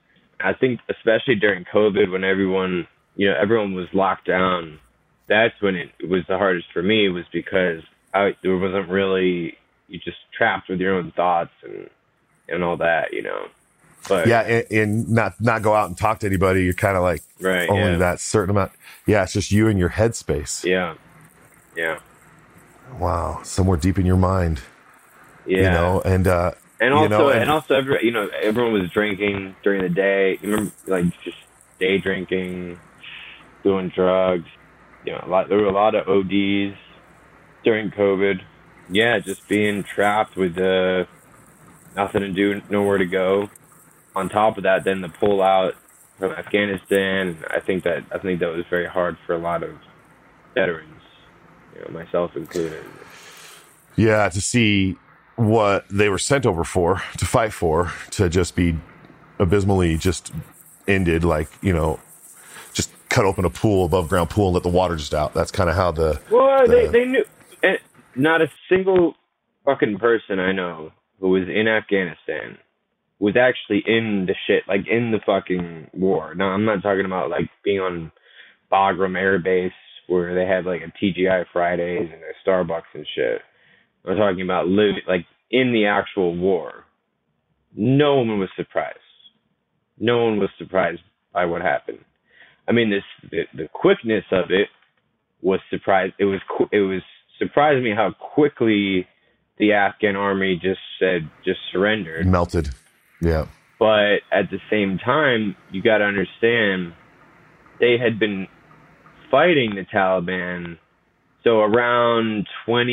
I think especially during COVID, when everyone was locked down, that's when it was the hardest for me, was because there wasn't really, you just trapped with your own thoughts and all that, But yeah, and not go out and talk to anybody. You're kind of like only that certain amount. Yeah, it's just you and your headspace. Yeah. Yeah. Wow, somewhere deep in your mind. Yeah. And also everyone was drinking during the day. You remember, like, just day drinking, doing drugs. There were a lot of ODs during COVID. Yeah, just being trapped with nothing to do, nowhere to go. On top of that, then the pullout from Afghanistan. I think that was very hard for a lot of veterans, myself included. Yeah, to see what they were sent over to fight for, to just be abysmally just ended, like, just cut open a pool, above ground pool, and let the water just out. That's kind of how they knew. And not a single fucking person I know who was in Afghanistan was actually in the shit, like in the fucking war. Now, I'm not talking about like being on Bagram Air Base where they had like a TGI Fridays and a Starbucks and shit. I'm talking about living like in the actual war. No one was surprised. No one was surprised by what happened. I mean, the quickness of it was surprised. It was surprised me how quickly the Afghan army just surrendered. Melted. Yeah. But at the same time, you got to understand, they had been fighting the Taliban. So around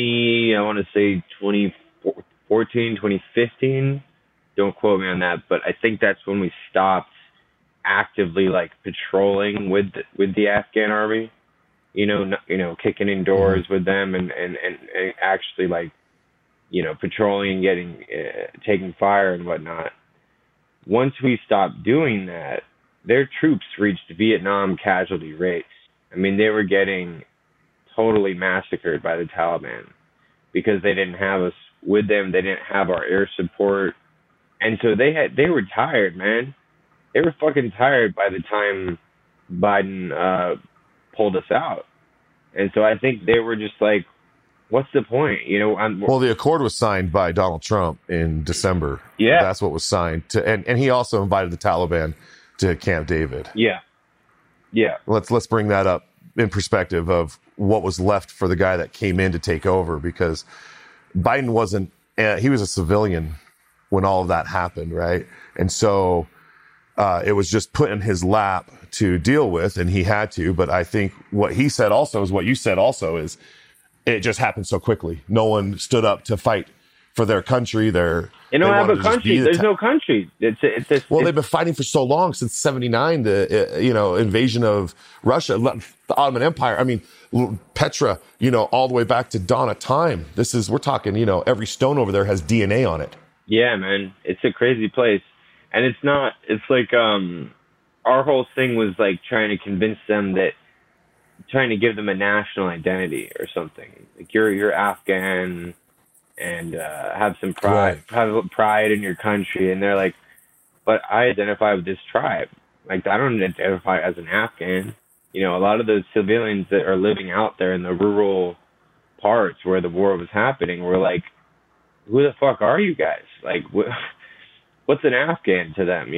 2014, 2015, don't quote me on that, but I think that's when we stopped actively like patrolling with the Afghan army, kicking in doors with them and actually like, patrolling and taking fire and whatnot. Once we stopped doing that, their troops reached Vietnam casualty rates. I mean, they were getting totally massacred by the Taliban because they didn't have us with them. They didn't have our air support. And so they were tired, man. They were fucking tired by the time Biden pulled us out. And so I think they were just like, what's the point? Well, the accord was signed by Donald Trump in December. Yeah. That's what was signed and he also invited the Taliban to Camp David. Yeah. Yeah. Let's bring that up in perspective of what was left for the guy that came in to take over, because Biden wasn't, he was a civilian when all of that happened. Right. And so, it was just put in his lap to deal with, and he had to. But I think what he said also is what you said also is it just happened so quickly. No one stood up to fight for their country. They don't have a country. There's no country. They've been fighting for so long, since 79, the invasion of Russia, the Ottoman Empire. I mean, Petra, all the way back to dawn of time. We're talking, every stone over there has DNA on it. Yeah, man, it's a crazy place. And it's like, our whole thing was like trying to convince them trying to give them a national identity or something. Like you're Afghan and, have some pride, have pride in your country. And they're like, but I identify with this tribe. Like, I don't identify as an Afghan. A lot of those civilians that are living out there in the rural parts where the war was happening were like, who the fuck are you guys? Like, what's an Afghan to them,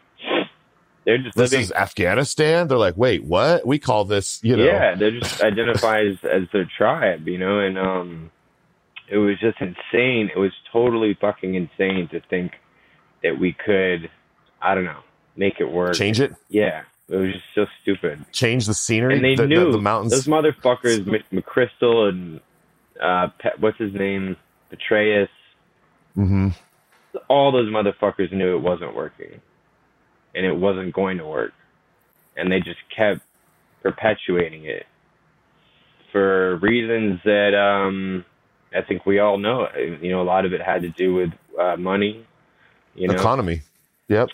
They're just living. This is Afghanistan? They're like, wait, what? We call this, Yeah, they just identify as their tribe, and it was just insane. It was totally fucking insane to think that we could, I don't know, make it work. Change it? Yeah. It was just so stupid. Change the scenery? And they knew the mountains. Those motherfuckers, McChrystal and what's his name? Petraeus. Mm-hmm. All those motherfuckers knew it wasn't working. And it wasn't going to work. And they just kept perpetuating it for reasons that I think we all know. A lot of it had to do with money. Economy. Yep.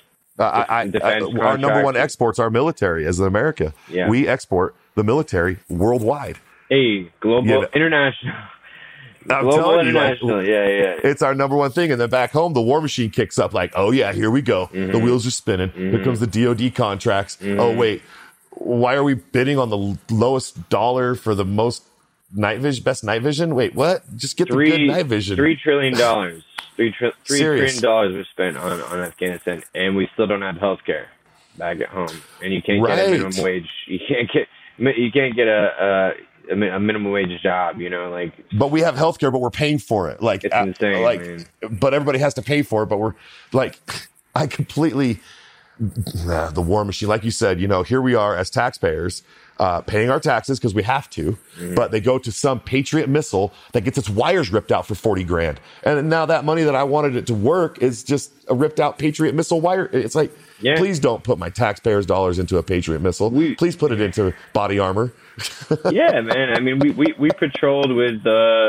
Our number one exports are military as America. Yeah. We export the military worldwide. Hey, global, international. I'm Global telling you, international, yeah. It's our number one thing. And then back home, the war machine kicks up like, oh yeah, here we go. Mm-hmm. The wheels are spinning. Here comes the DOD contracts. Mm-hmm. Oh wait, why are we bidding on the lowest dollar for the most best night vision? Wait, what? Just get the good night vision. $3 trillion. $3 trillion was spent on Afghanistan, and we still don't have health care back at home. And you can't get a minimum wage. You can't get a minimum wage job, you know, like. But we have healthcare, but we're paying for it. Like, it's insane, man. But everybody has to pay for it. But we're like, I completely, the war machine, like you said, you know, here we are as taxpayers, paying our taxes because we have to, but they go to some Patriot missile that gets its wires ripped out for $40,000. And now that money that I wanted it to work is just a ripped out Patriot missile wire. It's like, please don't put my taxpayers' dollars into a Patriot missile. Please put it into body armor. Yeah, man. I mean, we patrolled with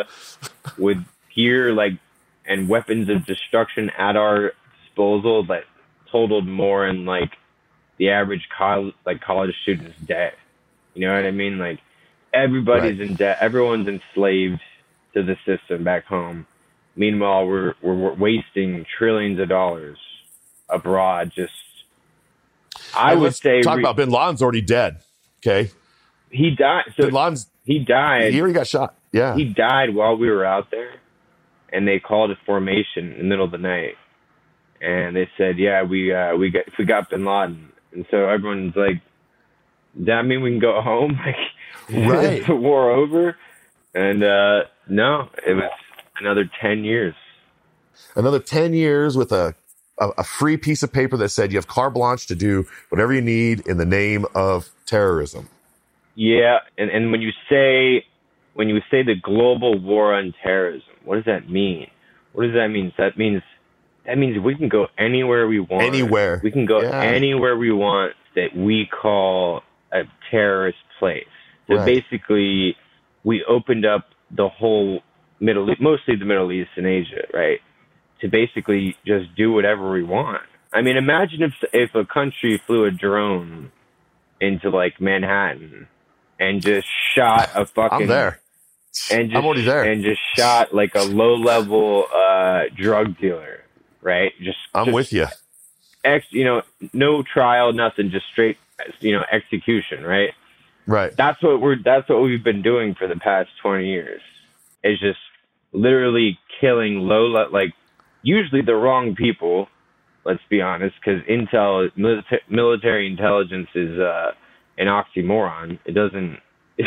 gear like and weapons of destruction at our disposal that totaled more in like the average college student's debt. You know what I mean? Like everybody's in debt. Everyone's enslaved to the system back home. Meanwhile, we're wasting trillions of dollars abroad. Just I would say talk about Bin Laden's already dead. Okay. He died. So Bin Laden's, he died. He already got shot. Yeah. He died while we were out there, and they called a formation in the middle of the night, and they said, "Yeah, we got Bin Laden." And so everyone's like, "Does that mean we can go home? Like, right? Is the war over?" And no, it was another 10 years. Another 10 years with a free piece of paper that said you have carte blanche to do whatever you need in the name of terrorism. Yeah, and when you say the global war on terrorism, what does that mean? What does that mean? That means we can go anywhere we want. Anywhere. We can go anywhere we want that we call a terrorist place. So basically, we opened up the whole mostly the Middle East and Asia, right? To basically just do whatever we want. I mean, imagine if a country flew a drone into like Manhattan and just shot a fucking. I'm there. And just, I'm already there. And just shot like a low-level drug dealer, right? I'm with you. No trial, nothing, just straight, execution, right? Right. That's what we've been doing for the past 20 years. Is just literally killing usually the wrong people. Let's be honest, because military intelligence is an oxymoron. It doesn't,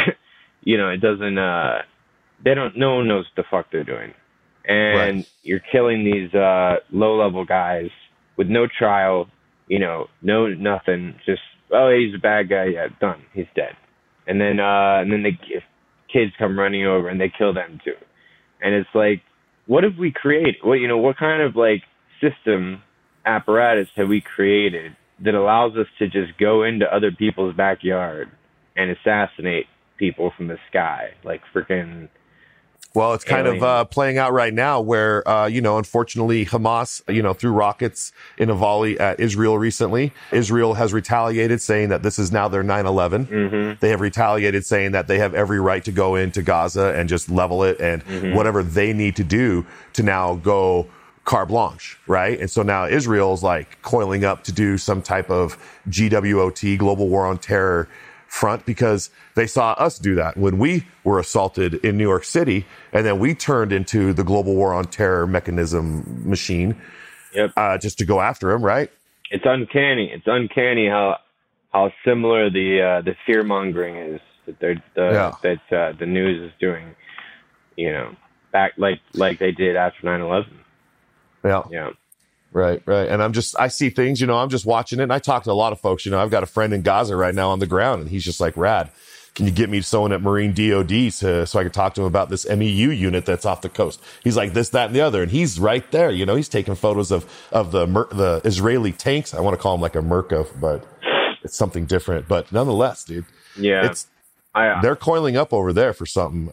no one knows what the fuck they're doing. And you're killing these low-level guys with no trial, no nothing. Just, he's a bad guy. Yeah, done. He's dead. And then the kids come running over and they kill them too. And it's like, what have we created? What kind of like system apparatus have we created that allows us to just go into other people's backyard and assassinate people from the sky, like freaking? Well, it's kind of playing out right now where, unfortunately, Hamas, threw rockets in a volley at Israel recently. Israel has retaliated, saying that this is now their 9/11. Mm-hmm. They have retaliated, saying that they have every right to go into Gaza and just level it and whatever they need to do to now go carte blanche, right? And so now Israel's like coiling up to do some type of GWOT, Global War on Terror front, because they saw us do that when we were assaulted in New York City, and then we turned into the Global War on Terror mechanism machine, just to go after them, right? It's uncanny. It's uncanny how similar the fear mongering is that that the news is doing, back like they did after 9/11. Yeah. Right. And I see things, I'm just watching it. And I talk to a lot of folks, I've got a friend in Gaza right now on the ground, and he's just like, Rad, can you get me someone at Marine DOD so I can talk to him about this MEU unit that's off the coast? He's like this, that, and the other. And he's right there. He's taking photos of the Israeli tanks. I want to call them like a Merkava, but it's something different. But nonetheless, dude, they're coiling up over there for something.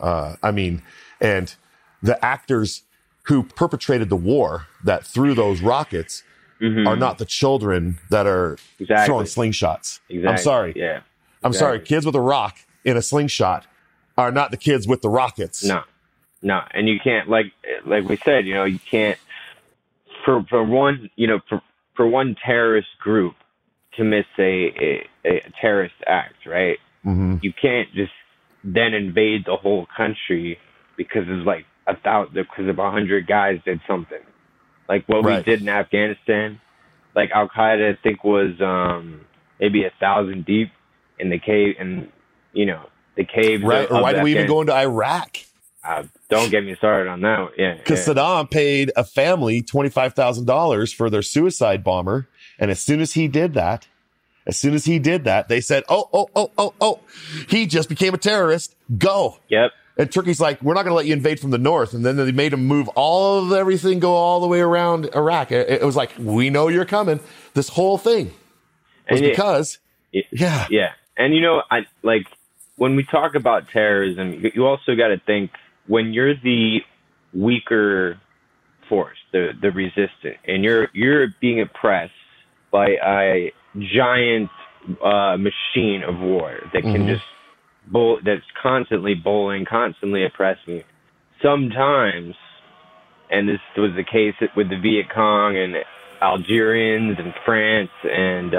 And the actors who perpetrated the war that threw those rockets are not the children that are throwing slingshots. Exactly. I'm sorry. Yeah. Exactly. I'm sorry. Kids with a rock in a slingshot are not the kids with the rockets. No. No, and you can't, like we said, you can't, for one terrorist group commits a terrorist act, right? Mm-hmm. You can't just then invade the whole country because it's like 100 guys did something. Like what we did in Afghanistan, like Al-Qaeda, I think, was maybe 1,000 deep in the cave, and the caves. Right. Or why did we even go into Iraq? Don't get me started on that. Yeah. Because Saddam paid a family $25,000 for their suicide bomber. And as soon as he did that, they said, oh, he just became a terrorist. Go. Yep. And Turkey's like, we're not going to let you invade from the north. And then they made him move everything go all the way around Iraq. It was like, we know you're coming. This whole thing was because. Yeah. And when we talk about terrorism, you also got to think, when you're the weaker force, the resistant, and you're being oppressed by a giant machine of war that can just that's constantly bullying, constantly oppressing you. Sometimes, and this was the case with the Viet Cong and Algerians and France, and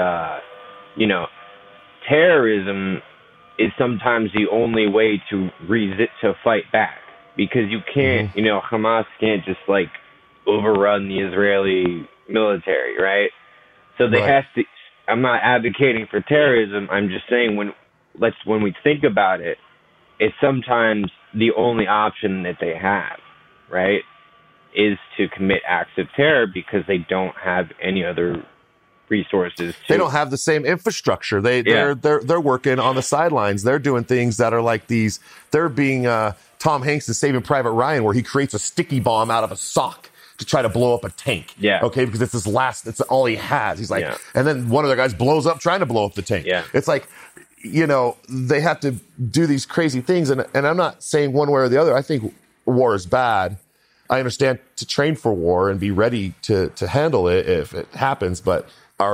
terrorism is sometimes the only way to fight back, because you can't, Hamas can't just like overrun the Israeli military, right? So they have to. I'm not advocating for terrorism. I'm just saying when we think about it, it's sometimes the only option that they have, right, is to commit acts of terror because they don't have any other resources. They don't have the same infrastructure. They're working on the sidelines. They're doing things that are like these. They're being Tom Hanks in Saving Private Ryan, where he creates a sticky bomb out of a sock to try to blow up a tank. Yeah. Okay, because it's all he has. He's like, and then one of the guys blows up trying to blow up the tank. Yeah. It's like, they have to do these crazy things. And I'm not saying one way or the other. I think war is bad. I understand to train for war and be ready to handle it if it happens. But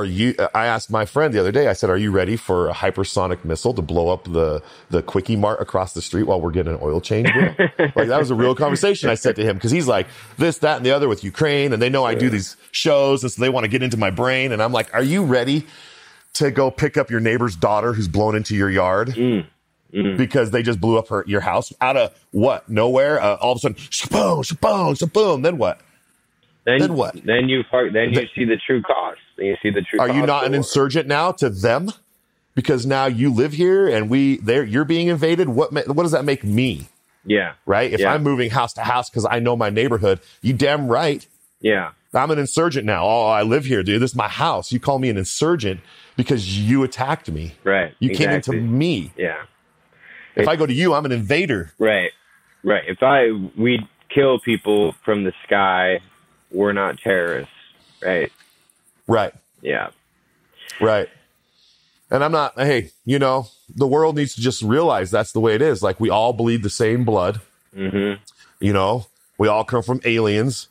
I asked my friend the other day, I said, are you ready for a hypersonic missile to blow up the Quickie Mart across the street while we're getting an oil change? Like, that was a real conversation I said to him, because he's like this, that, and the other with Ukraine. And they know I do these shows, and so they want to get into my brain. And I'm like, are you ready to go pick up your neighbor's daughter who's blown into your yard because they just blew up your house out of what? Nowhere. All of a sudden, shaboom, shaboom, shaboom. Then what? Then what? Then you see the true cost. You see the true. Are you not an insurgent now to them? Because now you live here and you're being invaded. What does that make me? Yeah. Right. If I'm moving house to house because I know my neighborhood, you damn right. Yeah. I'm an insurgent now. Oh, I live here, dude. This is my house. You call me an insurgent because you attacked me. Right. You came into me. Yeah. If I go to you, I'm an invader. Right. Right. If we kill people from the sky, we're not terrorists. Right. Right. Yeah. Right. And I'm not, hey, the world needs to just realize that's the way it is. Like, we all bleed the same blood. Mm-hmm. We all come from aliens.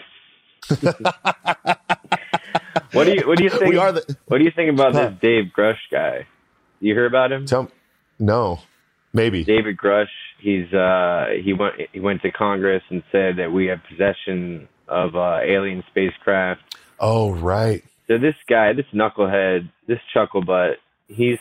What do you think? What do you think about this Dave Grush guy? You hear about him? No, maybe. David Grush. He went to Congress and said that we have possession of alien spacecraft. Oh, right. So this guy, this knucklehead, this chucklebutt, he's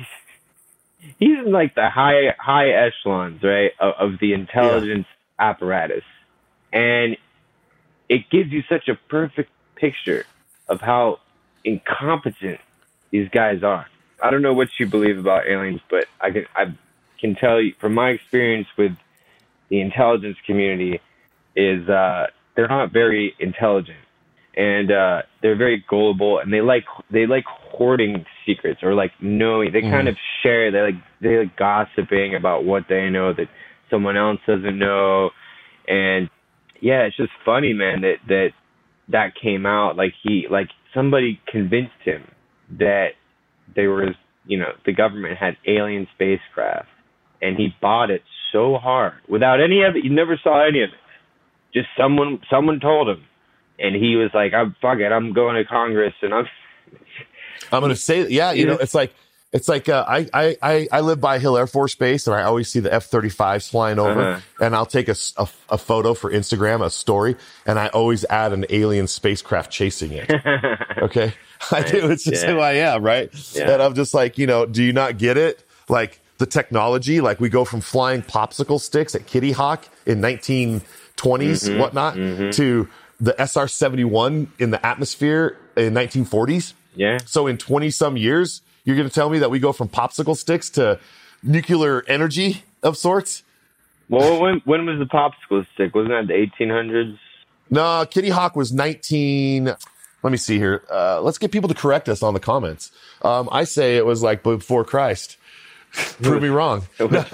in like the high echelons, right, of the intelligence apparatus, and it gives you such a perfect picture of how incompetent these guys are. I don't know what you believe about aliens, but I can tell you from my experience with the intelligence community is they're not very intelligent, and they're very gullible, and they like hoarding secrets, or like knowing. They kind of share. They like gossiping about what they know that someone else doesn't know, and yeah, it's just funny, man, that came out. Like somebody convinced him that the government had alien spacecraft, and he bought it so hard without any of it. You never saw any of it. Just someone told him, and he was like, "I'm fuck it, I'm going to Congress, and I'm going to say, it's like It's like I live by Hill Air Force Base, and I always see the F-35s flying over, and I'll take a photo for Instagram, a story, and I always add an alien spacecraft chasing it. Okay, I do. It's just who I am, right? Yeah. And I'm just like, you know, do you not get it? Like the technology, like we go from flying popsicle sticks at Kitty Hawk in 1920s, whatnot, to the SR-71 in the atmosphere in 1940s. Yeah. So in 20 some years, you're going to tell me that we go from popsicle sticks to nuclear energy of sorts? Well, when was the popsicle stick? Wasn't that the 1800s? No, Kitty Hawk was 19. Let me see here. Let's get people to correct us on the comments. I say it was like before Christ. Prove me wrong.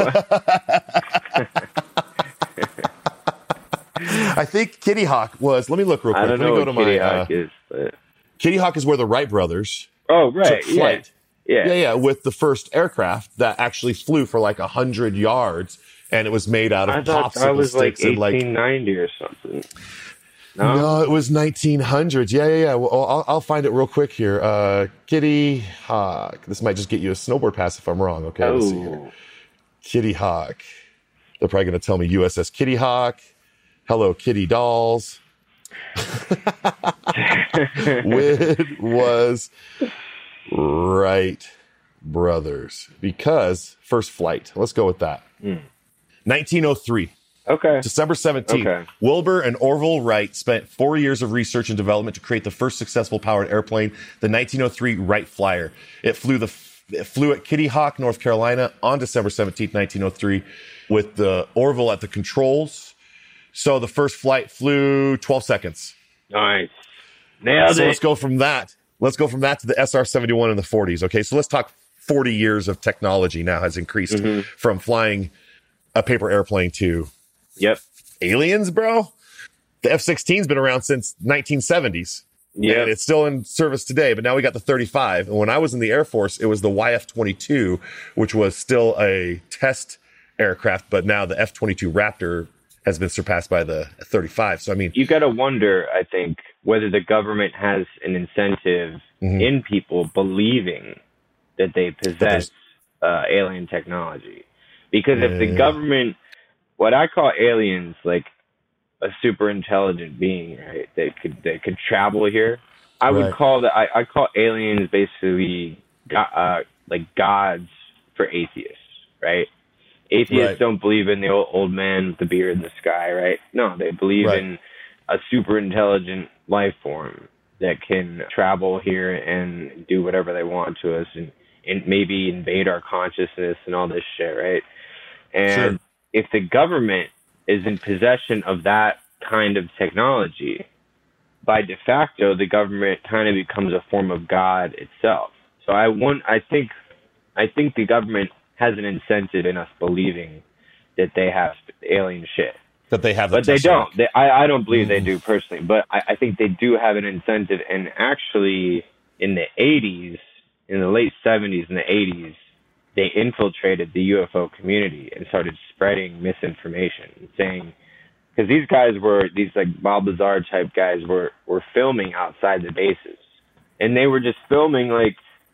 I think Kitty Hawk was. Let me look real quick. I don't know what Kitty Hawk is, but Kitty Hawk is where the Wright brothers. Oh, right. Took flight. Yeah, with the first aircraft that actually flew for like 100 yards, and it was made out of popsicle sticks. I was like 1890 or something. No, it was 1900s. Yeah. Well, I'll find it real quick here. Kitty Hawk. This might just get you a snowboard pass if I'm wrong. Okay, let's see here. Kitty Hawk. They're probably going to tell me USS Kitty Hawk. Hello, Kitty Dolls. When was Wright brothers? Because first flight. Let's go with that. 1903. Okay. December 17th. Okay. Wilbur and Orville Wright spent 4 years of research and development to create the first successful powered airplane, the 1903 Wright Flyer. It flew at Kitty Hawk, North Carolina on December 17th, 1903, with the Orville at the controls. So the first flight flew 12 seconds. Nice. Nailed it. Let's go from that. Let's go from that to the SR-71 in the 40s. Okay, so let's talk 40 years of technology now has increased from flying a paper airplane to aliens, bro. The F-16's been around since 1970s. Yeah, and it's still in service today, but now we got the 35. And when I was in the Air Force, it was the YF-22, which was still a test aircraft, but now the F-22 Raptor has been surpassed by the 35. So, I mean, you got to wonder, I think, whether the government has an incentive in people believing that they possess alien technology. Because if the government, what I call aliens, like a super intelligent being, right, that could travel here, I would call that. I call aliens basically like gods for atheists, right? Atheists don't believe in the old man with the beard in the sky, right? No, they believe in a super intelligent life form that can travel here and do whatever they want to us and maybe invade our consciousness and all this shit, right? And if the government is in possession of that kind of technology, by de facto, the government kind of becomes a form of God itself. So I think the government has an incentive in us believing that they have alien shit. That they have, but they don't. I don't believe they do personally, but I think they do have an incentive. And actually, in the 80s, in the late 70s and the 80s, they infiltrated the UFO community and started spreading misinformation, saying, because these guys were, these like Bob Lazar type guys were filming outside the bases, and they were just filming like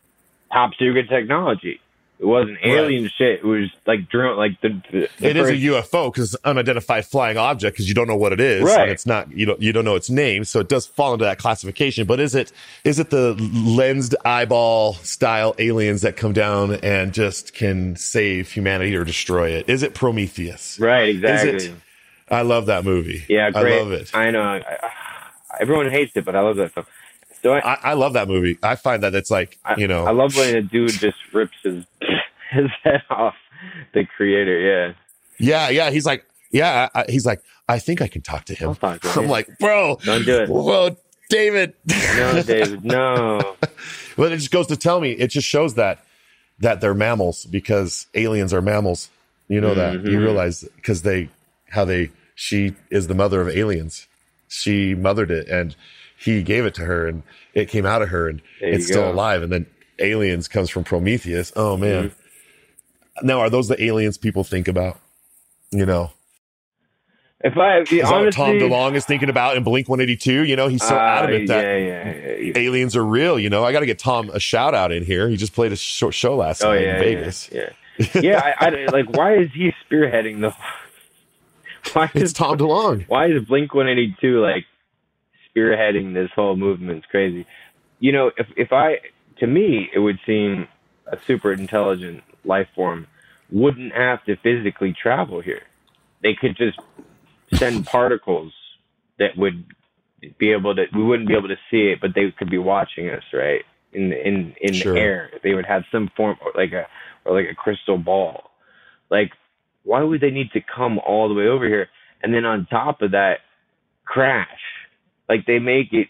top secret technology. It wasn't alien shit. It was like drone, like the it is a UFO because it's unidentified flying object because you don't know what it is. Right. And it's not, you don't know its name. So it does fall into that classification. But is it the lensed eyeball style aliens that come down and just can save humanity or destroy it? Is it Prometheus? Right. Exactly. I love that movie. Yeah. Great. I love it. I know. Everyone hates it, but I love that stuff. So I love that movie. I find that it's like, I love when a dude just rips his head off, the creator. Yeah. He's like, I think I can talk to him. I'll talk to him. I'm like, bro, don't do it. Whoa, David. No, David, no. But it just goes to tell me, it just shows that they're mammals because aliens are mammals. You know that. You realize because she is the mother of aliens. She mothered it and he gave it to her and it came out of her and it's still alive. And then aliens comes from Prometheus. Oh man. Now, are those the aliens people think about? You know? honestly, Tom DeLonge is thinking about in Blink 182. You know, he's so adamant that aliens are real. You know, I got to get Tom a shout out in here. He just played a show last night in Vegas. I like, why is he spearheading the? It's Tom DeLonge. Why is Blink 182 like spearheading this whole movement? It's crazy. You know, to me, it would seem a super intelligent life form wouldn't have to physically travel here. They could just send particles that would be able to, we wouldn't be able to see it, but they could be watching us, right? In the air. They would have some form, or like a crystal ball. Like, why would they need to come all the way over here? And then on top of that, crash. Like, they make it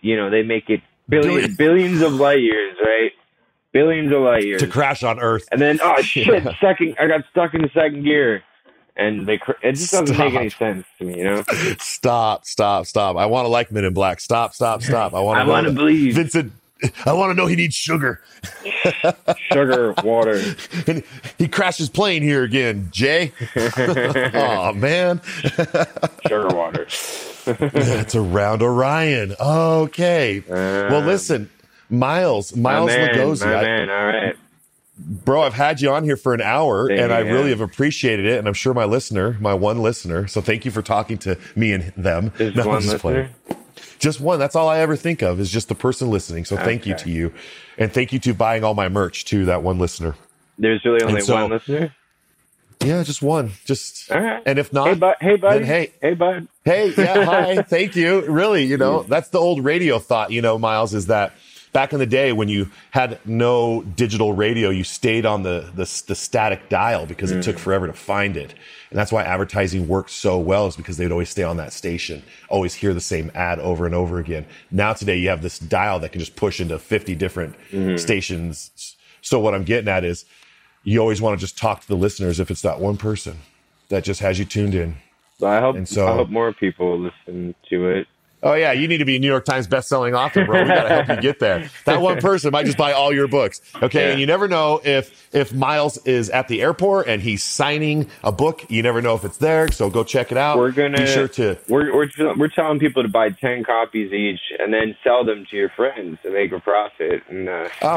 billions of light years, right? Billions of light years to crash on Earth. And then, I got stuck in the second gear. And it just doesn't make any sense to me, you know? Stop. I want to like Men in Black. Stop. I want to believe. Vincent, I want to know he needs sugar. Sugar, water. And he crashed his plane here again, Jay. Oh, man. Sugar, water. It's around Orion. Okay. Well, listen, Miles Lugosi. My man, all right. Bro, I've had you on here for an hour, and I really have appreciated it, and I'm sure my one listener, so thank you for talking to me and them. Just one listener? Just one. That's all I ever think of is just the person listening, so thank you to you. And thank you to buying all my merch, to that one listener. There's really only one listener? Yeah, just one. All right. And if not, hey, buddy. Hey, bud. Hey, yeah, hi. Thank you. Really, that's the old radio thought, Miles, is that back in the day when you had no digital radio, you stayed on the static dial because it took forever to find it. And that's why advertising worked so well, is because they'd always stay on that station, always hear the same ad over and over again. Now today you have this dial that can just push into 50 different stations. So what I'm getting at is you always want to just talk to the listeners if it's that one person that just has you tuned in. So I hope more people listen to it. Oh, yeah, you need to be a New York Times bestselling author, bro. We got to help you get there. That one person might just buy all your books, okay? Yeah. And you never know if Miles is at the airport and he's signing a book. You never know if it's there, so go check it out. Be sure to. We're telling people to buy 10 copies each and then sell them to your friends to make a profit. And,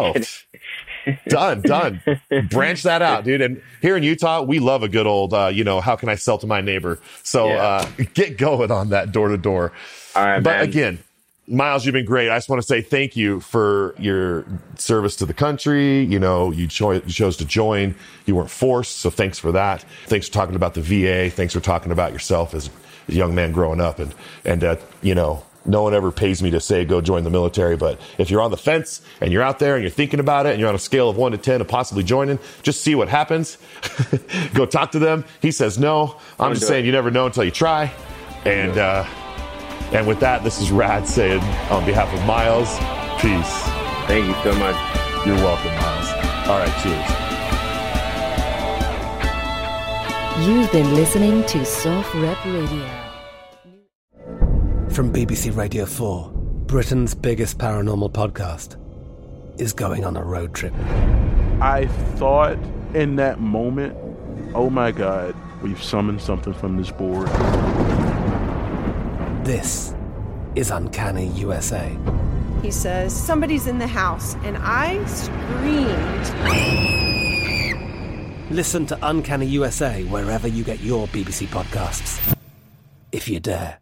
Done. Branch that out, dude. And here in Utah, we love a good old, how can I sell to my neighbor? So get going on that door to door. All right, but again, Miles, you've been great. I just want to say thank you for your service to the country. You chose to join. You weren't forced, so thanks for that. Thanks for talking about the VA. Thanks for talking about yourself as a young man growing up. And no one ever pays me to say go join the military. But if you're on the fence and you're out there and you're thinking about it and you're on a scale of 1 to 10 of possibly joining, just see what happens. Go talk to them. He says no. I'm just saying you never know until you try. And with that, this is Rad saying, on behalf of Miles, peace. Thank you so much. You're welcome, Miles. All right, cheers. You've been listening to Soft Rep Radio. From BBC Radio 4, Britain's biggest paranormal podcast is going on a road trip. I thought in that moment, oh my God, we've summoned something from this board. This is Uncanny USA. He says, somebody's in the house, and I screamed. Listen to Uncanny USA wherever you get your BBC podcasts, if you dare.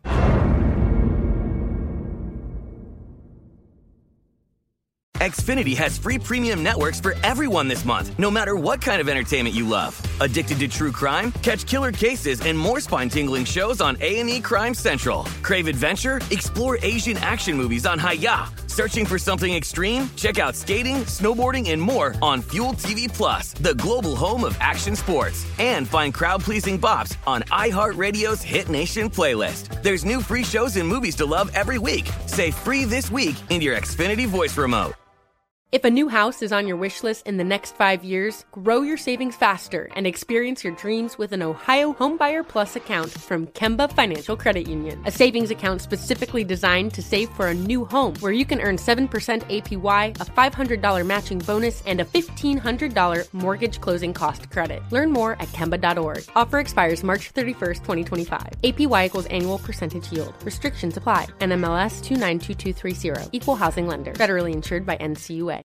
Xfinity has free premium networks for everyone this month, no matter what kind of entertainment you love. Addicted to true crime? Catch killer cases and more spine-tingling shows on A&E Crime Central. Crave adventure? Explore Asian action movies on Hi-YAH. Searching for something extreme? Check out skating, snowboarding, and more on Fuel TV Plus, the global home of action sports. And find crowd-pleasing bops on iHeartRadio's Hit Nation playlist. There's new free shows and movies to love every week. Say free this week in your Xfinity voice remote. If a new house is on your wish list in the next 5 years, grow your savings faster and experience your dreams with an Ohio Homebuyer Plus account from Kemba Financial Credit Union. A savings account specifically designed to save for a new home, where you can earn 7% APY, a $500 matching bonus, and a $1,500 mortgage closing cost credit. Learn more at Kemba.org. Offer expires March 31st, 2025. APY equals annual percentage yield. Restrictions apply. NMLS 292230. Equal housing lender. Federally insured by NCUA.